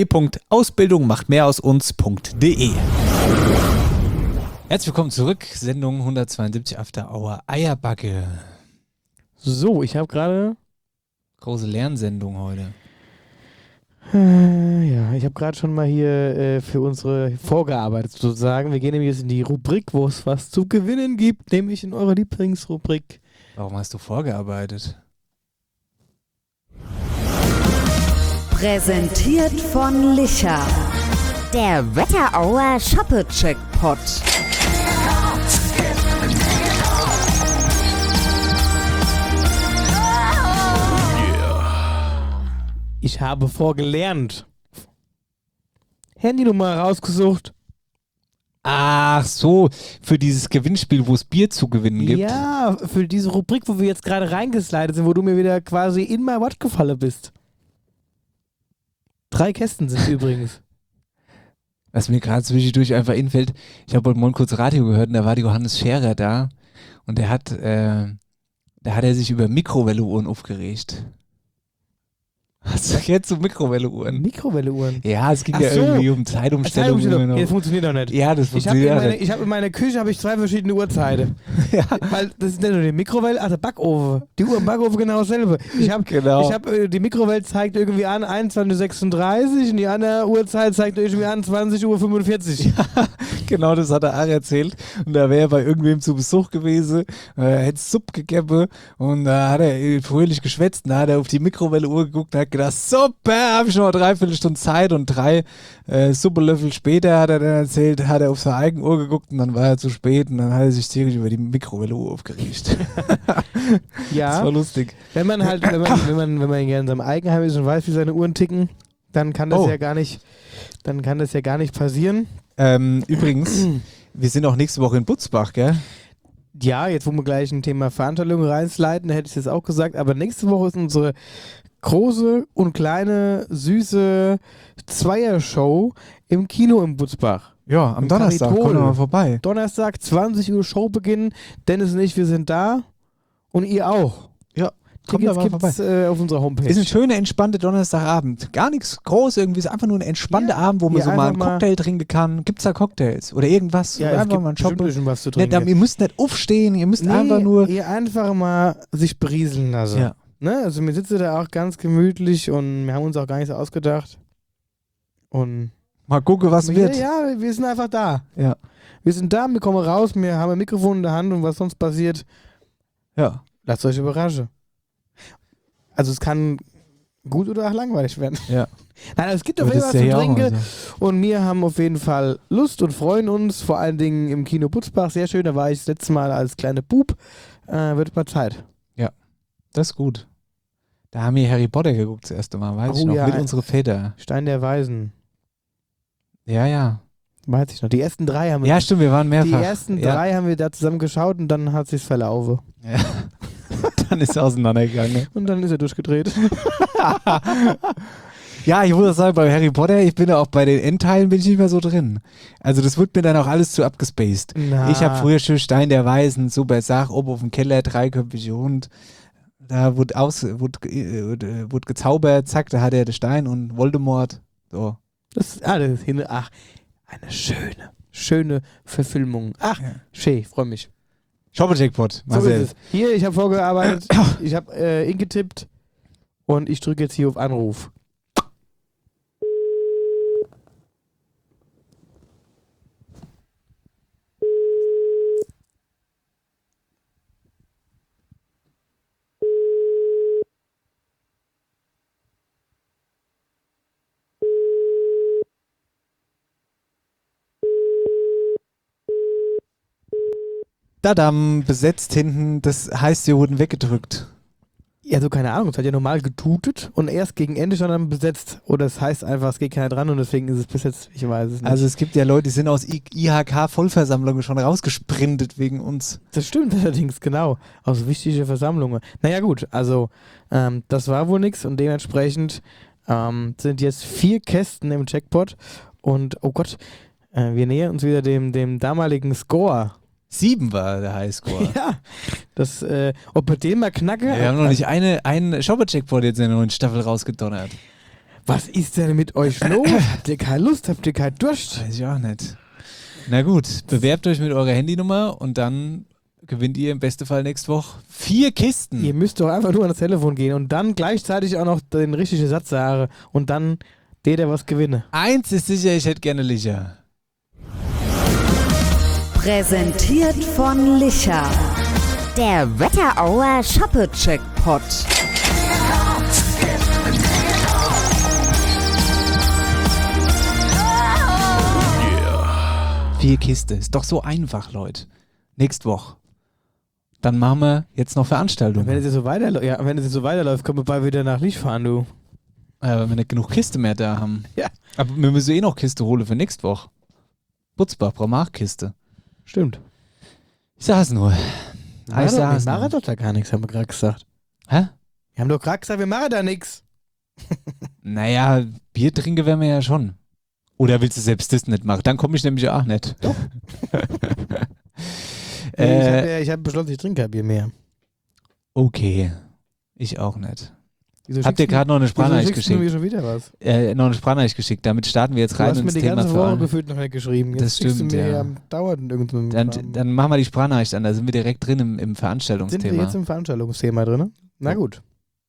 Speaker 4: www.ausbildungmachtmehrausuns.de. Herzlich willkommen zurück, Sendung 172 After Hour Eierbacke.
Speaker 5: So, ich habe gerade...
Speaker 4: Große Lernsendung heute.
Speaker 5: Ja, ich habe gerade schon mal hier für unsere vorgearbeitet sozusagen. Wir gehen nämlich jetzt in die Rubrik, wo es was zu gewinnen gibt, nämlich in eurer Lieblingsrubrik.
Speaker 4: Warum hast du vorgearbeitet?
Speaker 12: Präsentiert von Licher. Der Wetterauer Shopper-Jackpot.
Speaker 5: Ich habe vorgelernt. Handynummer rausgesucht.
Speaker 4: Ach so, für dieses Gewinnspiel, wo es Bier zu gewinnen gibt.
Speaker 5: Ja, für diese Rubrik, wo wir jetzt gerade reingeslidet sind, wo du mir wieder quasi in mein Wort gefallen bist. 3 Kästen sind übrigens.
Speaker 4: Was mir gerade zwischendurch einfach einfällt, ich habe heute Morgen kurz Radio gehört und da war die Johannes Scherer da und da hat er sich über Mikrowelleuhren aufgeregt. Hast du jetzt so Mikrowelleuhren?
Speaker 5: Mikrowelleuhren?
Speaker 4: Ja, es ging
Speaker 5: Ach
Speaker 4: ja
Speaker 5: so.
Speaker 4: irgendwie um Zeitumstellung.
Speaker 5: Nee, das funktioniert doch nicht.
Speaker 4: Ja, das funktioniert nicht.
Speaker 5: Ich habe in meiner Küche zwei verschiedene Uhrzeiten. Ja. Weil das ist nicht nur die Mikrowelle, also der Backofen. Die Uhr im Backofen genau dasselbe. Ich habe die Mikrowelle zeigt irgendwie an 21:36 Uhr und die andere Uhrzeit zeigt irgendwie an 20:45 Uhr.
Speaker 4: Ja, genau, das hat er auch erzählt. Und da wäre er bei irgendwem zu Besuch gewesen, hätte Suppe gegeben und da hat er fröhlich geschwätzt und da hat er auf die Mikrowelle-Uhr geguckt und hat gedacht, super, habe ich noch 3/4 Stunde Zeit und 3 Suppelöffel später hat er dann erzählt, hat er auf seine eigene Uhr geguckt und dann war er zu spät und dann hat er sich tierisch über die Mikrowelle-Uhr aufgeregt.
Speaker 5: Ja.
Speaker 4: Das war lustig.
Speaker 5: Wenn man gerne in seinem Eigenheim ist und weiß, wie seine Uhren ticken, dann kann das ja gar nicht passieren.
Speaker 4: Übrigens, wir sind auch nächste Woche in Butzbach, gell?
Speaker 5: Ja, jetzt wo wir gleich ein Thema Veranstaltung reinsliden, hätte ich es jetzt auch gesagt, aber nächste Woche ist unsere große und kleine, süße Zweiershow im Kino in Butzbach.
Speaker 4: Ja, am Donnerstag, kommen wir mal vorbei.
Speaker 5: Donnerstag, 20 Uhr Show Beginn. Dennis und ich, wir sind da und ihr auch.
Speaker 4: Ja, kommt da mal vorbei.
Speaker 5: Auf unserer Homepage.
Speaker 4: Ist ein schöner, entspannter Donnerstagabend. Gar nichts groß irgendwie, ist einfach nur ein entspannter Abend, wo man so mal einen Cocktail trinken kann. Gibt's da Cocktails oder irgendwas?
Speaker 5: Ja,
Speaker 4: einfach mal
Speaker 5: bestimmt ein bisschen was zu trinken.
Speaker 4: Ihr müsst nicht aufstehen, ihr müsst einfach nur...
Speaker 5: Ihr einfach mal sich berieseln lassen.
Speaker 4: Ja.
Speaker 5: Ne? Also wir sitzen da auch ganz gemütlich und wir haben uns auch gar nichts ausgedacht. Und
Speaker 4: mal gucken, was wird.
Speaker 5: Ja, wir sind einfach da.
Speaker 4: Ja.
Speaker 5: Wir sind da, wir kommen raus, wir haben ein Mikrofon in der Hand und was sonst passiert,
Speaker 4: ja,
Speaker 5: lasst euch überraschen. Also es kann gut oder auch langweilig werden.
Speaker 4: Ja.
Speaker 5: Nein, es gibt auf jeden Fall was zu trinken und wir haben auf jeden Fall Lust und freuen uns, vor allen Dingen im Kino Butzbach, sehr schön, da war ich das letzte Mal als kleiner Bub, wird mal Zeit.
Speaker 4: Ja, das ist gut. Da haben wir Harry Potter geguckt das erste Mal, weiß ich noch, mit unseren Väter.
Speaker 5: Stein der Weisen.
Speaker 4: Ja.
Speaker 5: Weiß ich noch. Die ersten 3 haben wir...
Speaker 4: Ja, stimmt, wir waren mehrfach.
Speaker 5: Die ersten 3 haben wir da zusammen geschaut und dann hat sich's verlaufen.
Speaker 4: Ja. Dann ist er auseinandergegangen.
Speaker 5: Und dann ist er durchgedreht.
Speaker 4: Ja, ich muss auch sagen, bei Harry Potter, ich bin ja auch bei den Endteilen bin ich nicht mehr so drin. Also das wird mir dann auch alles zu abgespaced.
Speaker 5: Na.
Speaker 4: Ich habe früher schon Stein der Weisen, super Sache, oben auf dem Keller, 3-köpfige Hund. Da wurde gezaubert, zack, da hat er den Stein und Voldemort. So.
Speaker 5: Das ist alles hin. Ach, eine schöne Verfilmung. Ach, schön, freue mich.
Speaker 4: Shopper-Jackpot.
Speaker 5: So ist es. Hier, ich habe vorgearbeitet, ich habe ingetippt und ich drücke jetzt hier auf Anruf.
Speaker 4: Dadam, besetzt hinten, das heißt, sie wurden weggedrückt.
Speaker 5: Ja, so keine Ahnung, es hat ja normal getutet und erst gegen Ende schon dann besetzt. Oder es heißt einfach, es geht keiner dran und deswegen ist es bis jetzt, ich weiß es nicht.
Speaker 4: Also es gibt ja Leute, die sind aus IHK-Vollversammlungen schon rausgesprintet wegen uns.
Speaker 5: Das stimmt allerdings, genau. Aus wichtigen Versammlungen. Naja gut, also das war wohl nichts und dementsprechend sind jetzt 4 Kästen im Jackpot und oh Gott, wir nähern uns wieder dem damaligen Score.
Speaker 4: 7 war der Highscore.
Speaker 5: Ja, das, ob wir den mal knacken.
Speaker 4: Ja, wir haben noch nicht einen Shopper-Jackpot jetzt in der neuen Staffel rausgedonnert.
Speaker 5: Was ist denn mit euch los? Habt ihr keine Lust? Habt ihr keinen Durst?
Speaker 4: Weiß ich auch nicht. Na gut, bewerbt euch mit eurer Handynummer und dann gewinnt ihr im besten Fall nächste Woche 4 Kisten.
Speaker 5: Ihr müsst doch einfach nur ans Telefon gehen und dann gleichzeitig auch noch den richtigen Satz sagen und dann der was gewinne.
Speaker 4: Eins ist sicher, ich hätte gerne Licher.
Speaker 12: Präsentiert von Licher. Der Wetterauer Shopper-Jackpot.
Speaker 4: Yeah. 4 Kiste. Ist doch so einfach, Leute. Nächste Woche. Dann machen wir jetzt noch Veranstaltungen.
Speaker 5: Wenn es jetzt so weiterläuft, können wir bald wieder nach Licht fahren, du.
Speaker 4: Wenn wir nicht genug Kiste mehr da haben.
Speaker 5: Ja.
Speaker 4: Aber wir müssen eh noch Kiste holen für nächste Woche. Butzbach, Braumarkt-Kiste.
Speaker 5: Stimmt.
Speaker 4: Ich sag's nur.
Speaker 5: Wir machen doch da gar nichts, haben wir gerade gesagt.
Speaker 4: Hä?
Speaker 5: Wir haben doch gerade gesagt, wir machen da nichts.
Speaker 4: Naja, Bier trinken werden wir ja schon. Oder willst du selbst das nicht machen? Dann komme ich nämlich auch nicht.
Speaker 5: Doch. Ich habe beschlossen, ich trinke kein Bier mehr.
Speaker 4: Okay. Ich auch nicht.
Speaker 5: Wieso
Speaker 4: Habt ihr gerade noch eine Sprachnachricht geschickt?
Speaker 5: Mir schon wieder was?
Speaker 4: Noch eine Sprachnachricht geschickt. Damit starten wir jetzt rein ins Thema.
Speaker 5: Du hast mir die ganze Woche gefühlt noch nicht geschrieben. Jetzt
Speaker 4: das stimmt,
Speaker 5: du mir
Speaker 4: ja.
Speaker 5: Dauernd in irgendeinem
Speaker 4: Dann machen wir die Sprachnachricht an. Da sind wir direkt drin im Veranstaltungsthema.
Speaker 5: Sind wir jetzt im Veranstaltungsthema drin? Na gut.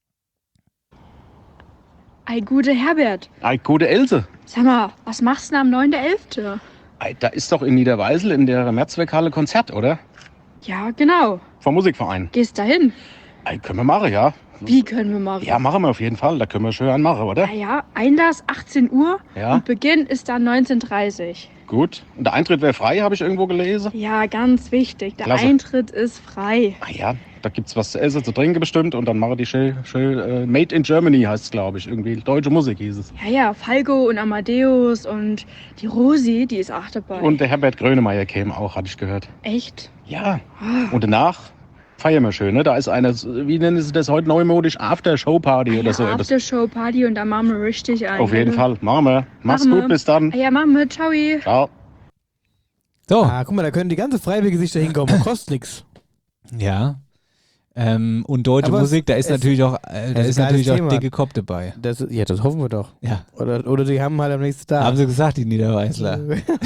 Speaker 13: Ei, gute Herbert.
Speaker 14: Ei, gute Else.
Speaker 13: Sag mal, was machst du denn am 9.11.?
Speaker 14: Ei, da ist doch in Niederweisel in der Mehrzweckhalle Konzert, oder?
Speaker 13: Ja, genau.
Speaker 14: Vom Musikverein.
Speaker 13: Gehst da hin?
Speaker 14: Ei, können wir machen, ja.
Speaker 13: Wie können wir machen?
Speaker 14: Ja, machen wir auf jeden Fall. Da können wir schön einen machen, oder?
Speaker 13: Ja, Einlass 18 Uhr
Speaker 14: Ja.
Speaker 13: und Beginn ist dann 19.30
Speaker 14: Gut. Und der Eintritt wäre frei, habe ich irgendwo gelesen.
Speaker 13: Ja, ganz wichtig. Der
Speaker 14: Klasse.
Speaker 13: Eintritt ist frei.
Speaker 14: Ah ja, da gibt's was zu essen, zu trinken bestimmt. Und dann machen die schön Made in Germany heißt es, glaube ich. Irgendwie deutsche Musik hieß es.
Speaker 13: Ja, Falco und Amadeus und die Rosi, die ist auch dabei.
Speaker 14: Und der Herbert Grönemeyer käme auch, hatte ich gehört.
Speaker 13: Echt?
Speaker 14: Ja. Und danach feiern wir schön, ne? Da ist eine, wie nennen sie das heute neumodisch, After-Show-Party oder so.
Speaker 13: After-Show-Party und da machen wir richtig ein.
Speaker 14: Auf jeden Fall. Machen wir. Mach's
Speaker 13: Machen wir.
Speaker 14: gut, bis dann.
Speaker 13: Ja, machen wir. Ciao.
Speaker 14: Ciao.
Speaker 4: So.
Speaker 5: Ah, guck mal, da können die ganze freiwillige sich da hinkommen. Kostet nichts.
Speaker 4: Ja. Und deutsche
Speaker 5: Aber
Speaker 4: Musik, da ist natürlich auch,
Speaker 5: Thema.
Speaker 4: dicke Kopf dabei.
Speaker 5: Das hoffen wir doch.
Speaker 4: Ja.
Speaker 5: Oder die haben halt am nächsten Tag.
Speaker 4: Haben sie gesagt, die Niederweisler.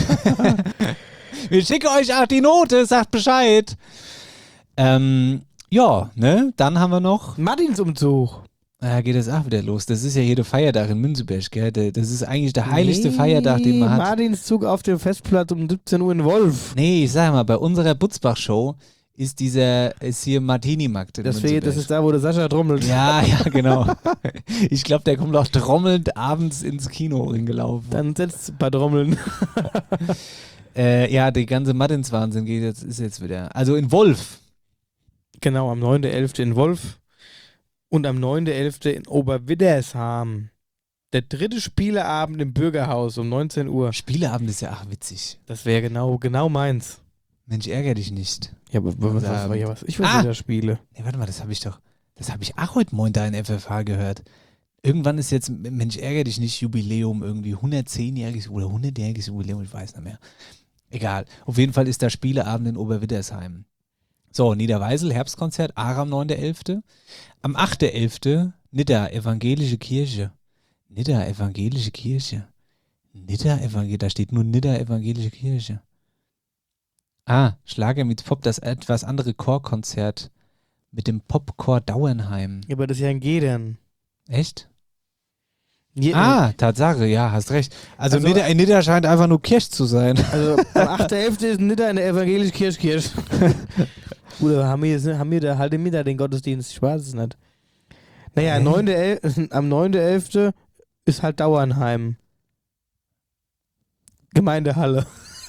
Speaker 4: Wir schicken euch auch die Note, sagt Bescheid. Ja, ne? Dann haben wir noch
Speaker 5: Martinsumzug.
Speaker 4: Geht es auch wieder los. Das ist ja jeder Feiertag in Münzeberg, gell? Das ist eigentlich der heiligste Feiertag, den man hat.
Speaker 5: Martinszug auf dem Festplatz um 17 Uhr in Wolf.
Speaker 4: Nee, ich sag mal, bei unserer Butzbach-Show ist hier Martini-Markt in Münzeberg.
Speaker 5: Das ist da, wo der Sascha trommelt.
Speaker 4: Ja, genau. Ich glaube, der kommt auch trommelnd abends ins Kino gelaufen.
Speaker 5: Dann setzt ein paar Trommeln.
Speaker 4: Ja, die ganze Martins-Wahnsinn ist jetzt wieder. Also in Wolf.
Speaker 5: Genau, am 9.11. in Wolf und am 9.11. in Oberwiddersheim. Der dritte Spieleabend im Bürgerhaus um 19 Uhr.
Speaker 4: Spieleabend ist ja auch witzig.
Speaker 5: Das wäre genau meins.
Speaker 4: Mensch, ärgere dich nicht.
Speaker 5: Ja, aber was ich wieder spiele.
Speaker 4: Nee, warte mal, das habe ich auch heute Morgen da in FFH gehört. Irgendwann ist jetzt, Mensch, ärgere dich nicht, Jubiläum irgendwie, 110-jähriges oder 100-jähriges Jubiläum, ich weiß nicht mehr. Egal, auf jeden Fall ist da Spieleabend in Oberwiddersheim. So, Niederweisel, Herbstkonzert, Aram 9.11. Am 8.11. Nidda, Evangelische Kirche. Nidda, Evangelische Kirche. Da steht nur Nidda, Evangelische Kirche. Schlager mit Pop, das etwas andere Chorkonzert mit dem Popchor Dauernheim.
Speaker 5: Ja, aber das ist ja ein Gedern.
Speaker 4: Echt?
Speaker 5: Ja,
Speaker 4: Tatsache, ja, hast recht. Also Nidda scheint einfach nur Kirche zu sein.
Speaker 5: Also am 8.11. ist Nidda in der evangelischen Kirche. Oder haben wir da halt im Mittag den Gottesdienst? Ich weiß es nicht. Naja, am 9.11. ist halt Dauernheim. Gemeindehalle.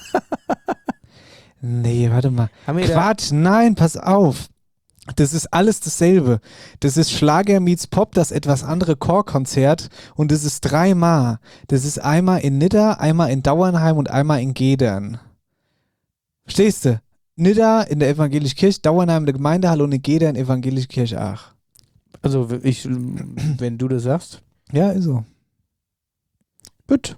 Speaker 4: Nee, warte mal. Quatsch, nein, pass auf. Das ist alles dasselbe. Das ist Schlager meets Pop, das etwas andere Chorkonzert und das ist 3-mal. Das ist einmal in Nidda, einmal in Dauernheim und einmal in Gedern. Verstehst du? Nidda in der Evangelischen Kirche, Dauernheim in der Gemeindehalle und in Gedern Evangelische Kirche Ach.
Speaker 5: Also wenn du das sagst.
Speaker 4: Ja, ist so. Gut.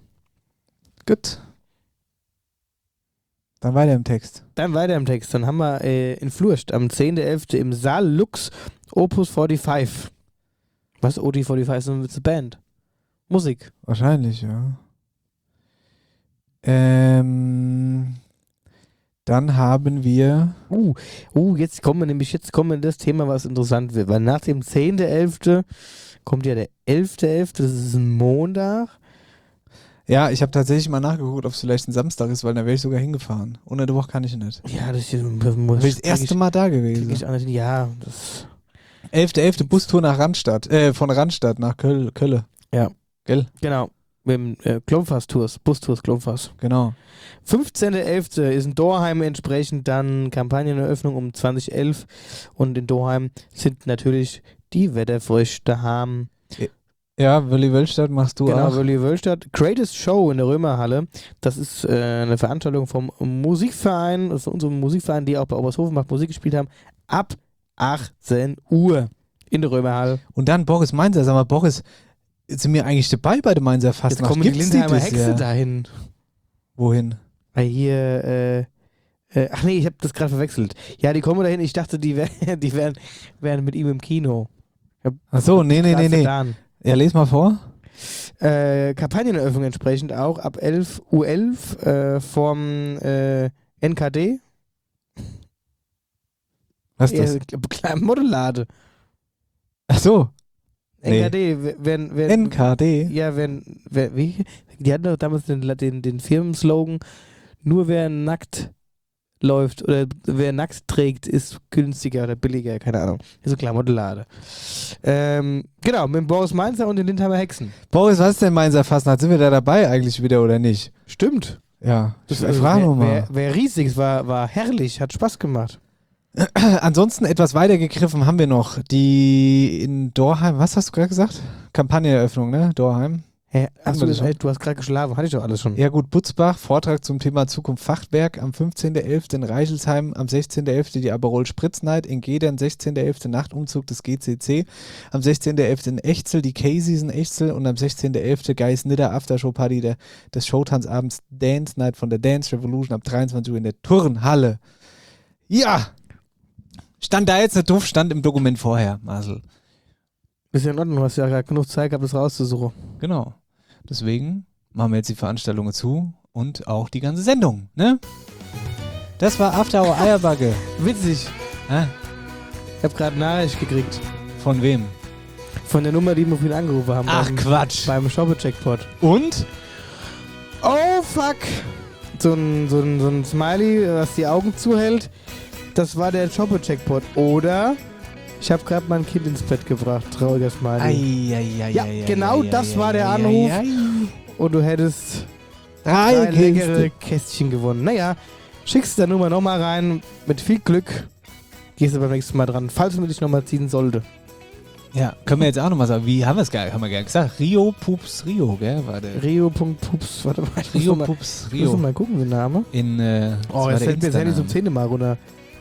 Speaker 4: Dann weiter im Text. Dann
Speaker 5: haben wir in Flurscht am 10.11. im Saal Lux Opus 45. Was OT 45 ist eine Band? Musik.
Speaker 4: Wahrscheinlich, ja. Dann haben wir...
Speaker 5: Jetzt kommen wir in das Thema, was interessant wird. Weil nach dem 10.11. kommt ja der 11.11., das ist ein Montag.
Speaker 4: Ja, ich habe tatsächlich mal nachgeguckt, ob es vielleicht ein Samstag ist, weil da wäre ich sogar hingefahren. Unter der Woche kann ich nicht.
Speaker 5: Ja, das
Speaker 4: bin ich das erste Mal da gewesen.
Speaker 5: Ja, das...
Speaker 4: 11.11. Bustour nach Randstadt, von Randstadt nach Kölle.
Speaker 5: Ja.
Speaker 4: Gell?
Speaker 5: Genau. Mit dem Klomfass-Tours, Bustours Klomfass.
Speaker 4: Genau.
Speaker 5: 15.11. ist in Dorheim entsprechend dann Kampagneneröffnung um 2011 und in Dorheim sind natürlich die Wetterfrüchte haben.
Speaker 4: Ja, Wölli Wöllstadt machst du auch.
Speaker 5: Genau, Wölli Wöllstadt. Greatest Show in der Römerhalle. Das ist eine Veranstaltung vom Musikverein, von unserem Musikverein, die auch bei Obershofen Musik gespielt haben, ab 18 Uhr in der Römerhalle.
Speaker 4: Und dann Boris Mainzer, sag mal, Boris, sind wir eigentlich dabei bei der Mainzer
Speaker 5: Jetzt
Speaker 4: Fastnacht.
Speaker 5: kommen die
Speaker 4: Gibt's
Speaker 5: Lindheimer
Speaker 4: das
Speaker 5: Hexe
Speaker 4: ja?
Speaker 5: dahin.
Speaker 4: Wohin?
Speaker 5: Weil hier, ach nee, ich habe das gerade verwechselt. Ja, die kommen dahin, ich dachte, die wären mit ihm im Kino.
Speaker 4: Ach so, nee. Ja, les mal vor.
Speaker 5: Kampagneneröffnung entsprechend auch ab 11:11 Uhr vom NKD.
Speaker 4: Was ist das?
Speaker 5: Kleine Modellade.
Speaker 4: Ach so.
Speaker 5: NKD,
Speaker 4: NKD?
Speaker 5: Ja, wie? Die hatten doch damals den Firmenslogan, nur wer nackt läuft oder wer nackt trägt, ist günstiger oder billiger, keine Ahnung. Ist so Klamottenlade. Genau, mit Boris Mainzer und den Lindheimer Hexen.
Speaker 4: Boris, was ist denn Mainzer Fastnacht? Sind wir da dabei eigentlich wieder oder nicht?
Speaker 5: Stimmt.
Speaker 4: Ja, ich frage nochmal.
Speaker 5: Wär riesig, es war herrlich, hat Spaß gemacht.
Speaker 4: Ansonsten etwas weiter gegriffen haben wir noch. Die in Dorheim, was hast du gerade gesagt? Kampagneneröffnung, ne? Dorheim.
Speaker 5: Hä? Du hast gerade geschlafen, hatte ich doch alles schon.
Speaker 4: Ja gut, Butzbach, Vortrag zum Thema Zukunft Fachwerk am 15.11. in Reichelsheim, am 16.11. die Aperol Spritz Night, in Gedern 16.11. Nachtumzug des GCC, am 16.11. in Echzel die K-Season Echzel und am 16.11. Geisnidder Aftershow Party des Showtanzabends Dance Night von der Dance Revolution ab 23 Uhr in der Turnhalle. Ja! Stand da jetzt nicht doof, stand im Dokument vorher, Marcel.
Speaker 5: Ist ja in Ordnung, du hast ja gerade genug Zeit gehabt, das rauszusuchen.
Speaker 4: Genau. Deswegen machen wir jetzt die Veranstaltungen zu und auch die ganze Sendung, ne? Das war After Hour Eierbacke.
Speaker 5: Witzig.
Speaker 4: Hä?
Speaker 5: Ich habe gerade eine Nachricht gekriegt.
Speaker 4: Von wem?
Speaker 5: Von der Nummer, die wir vorhin angerufen haben.
Speaker 4: Ach, Quatsch.
Speaker 5: Beim Shopper-Checkpot.
Speaker 4: Und?
Speaker 5: Oh, fuck. So ein Smiley, was die Augen zuhält. Das war der Shopper-Checkpot. Oder ich habe gerade mein Kind ins Bett gebracht. Trauriger Smiley. Ja, genau das war der Anruf. Und du hättest drei leckere Kästchen gewonnen. Naja, schickst der Nummer nochmal rein. Mit viel Glück gehst du beim nächsten Mal dran. Falls man dich nochmal ziehen sollte.
Speaker 4: Ja, können wir jetzt auch nochmal sagen. Wie haben wir es gar gesagt? Rio Pups Rio, gell? Warte.
Speaker 5: Rio.pups, warte mal.
Speaker 4: Rio Pups Rio.
Speaker 5: Müssen wir mal gucken, wie der Name. Jetzt fällt mir das Handy zum Zähne runter.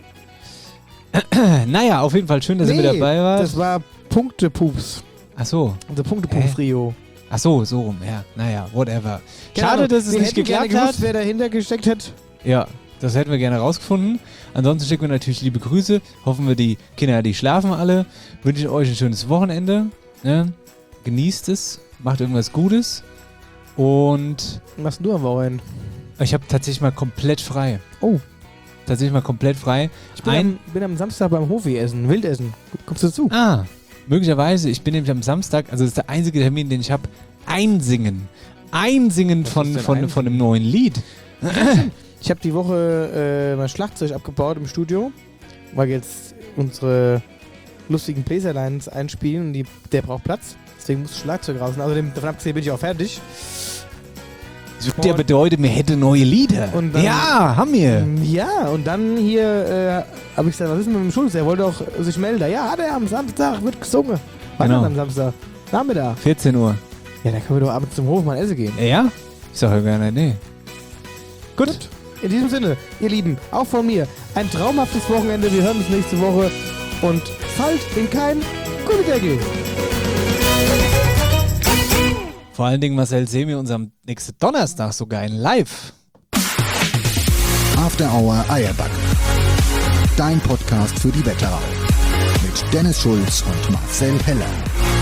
Speaker 4: Naja, auf jeden Fall schön, dass ihr mit dabei wart.
Speaker 5: Das war Punkte-Pups.
Speaker 4: Ach so.
Speaker 5: Also Punkte-Pups Rio.
Speaker 4: Ach so, so rum, ja. Naja, whatever. Schade, dass es nicht geklappt
Speaker 5: gewusst,
Speaker 4: hat.
Speaker 5: Wer dahinter gesteckt hat.
Speaker 4: Ja, das hätten wir gerne rausgefunden. Ansonsten schicken wir natürlich liebe Grüße. Hoffen wir, die Kinder, die schlafen alle. Wünschen euch ein schönes Wochenende. Ne? Genießt es. Macht irgendwas Gutes. Und...
Speaker 5: Was machst du am Wochenende?
Speaker 4: Ich habe tatsächlich mal komplett frei.
Speaker 5: Oh.
Speaker 4: Tatsächlich mal komplett frei.
Speaker 5: Ich bin am Samstag beim Hofi essen, Wildessen. Kommst du dazu?
Speaker 4: Ah, möglicherweise. Ich bin nämlich am Samstag, also das ist der einzige Termin, den ich habe, Einsingen. Einsingen von einem neuen Lied.
Speaker 5: Ich habe die Woche mein Schlagzeug abgebaut im Studio, weil jetzt unsere lustigen Bläserlines einspielen und der braucht Platz. Deswegen muss das Schlagzeug raus. Und außerdem, davon abgesehen, bin ich auch fertig.
Speaker 4: Der bedeutet, mir hätte neue Lieder.
Speaker 5: Und dann,
Speaker 4: ja, haben wir.
Speaker 5: Ja, und dann hier habe ich gesagt, was ist mit dem Schulz? Er wollte auch sich melden. Ja, hat er am Samstag, wird gesungen. Wann
Speaker 4: Genau.
Speaker 5: am Samstag? Nachmittag.
Speaker 4: 14 Uhr.
Speaker 5: Ja, dann können wir doch abends zum Hof mal essen gehen.
Speaker 4: Ja? Ich sag ja gerne, nee. Gut.
Speaker 5: In diesem Sinne, ihr Lieben, auch von mir, ein traumhaftes Wochenende. Wir hören uns nächste Woche. Und fallt in kein Gummideckel.
Speaker 4: Vor allen Dingen, Marcel, sehen wir uns am nächsten Donnerstag sogar in Live.
Speaker 2: After Hour Eierback. Dein Podcast für die Wetterau. Mit Dennis Schulz und Marcel Heller.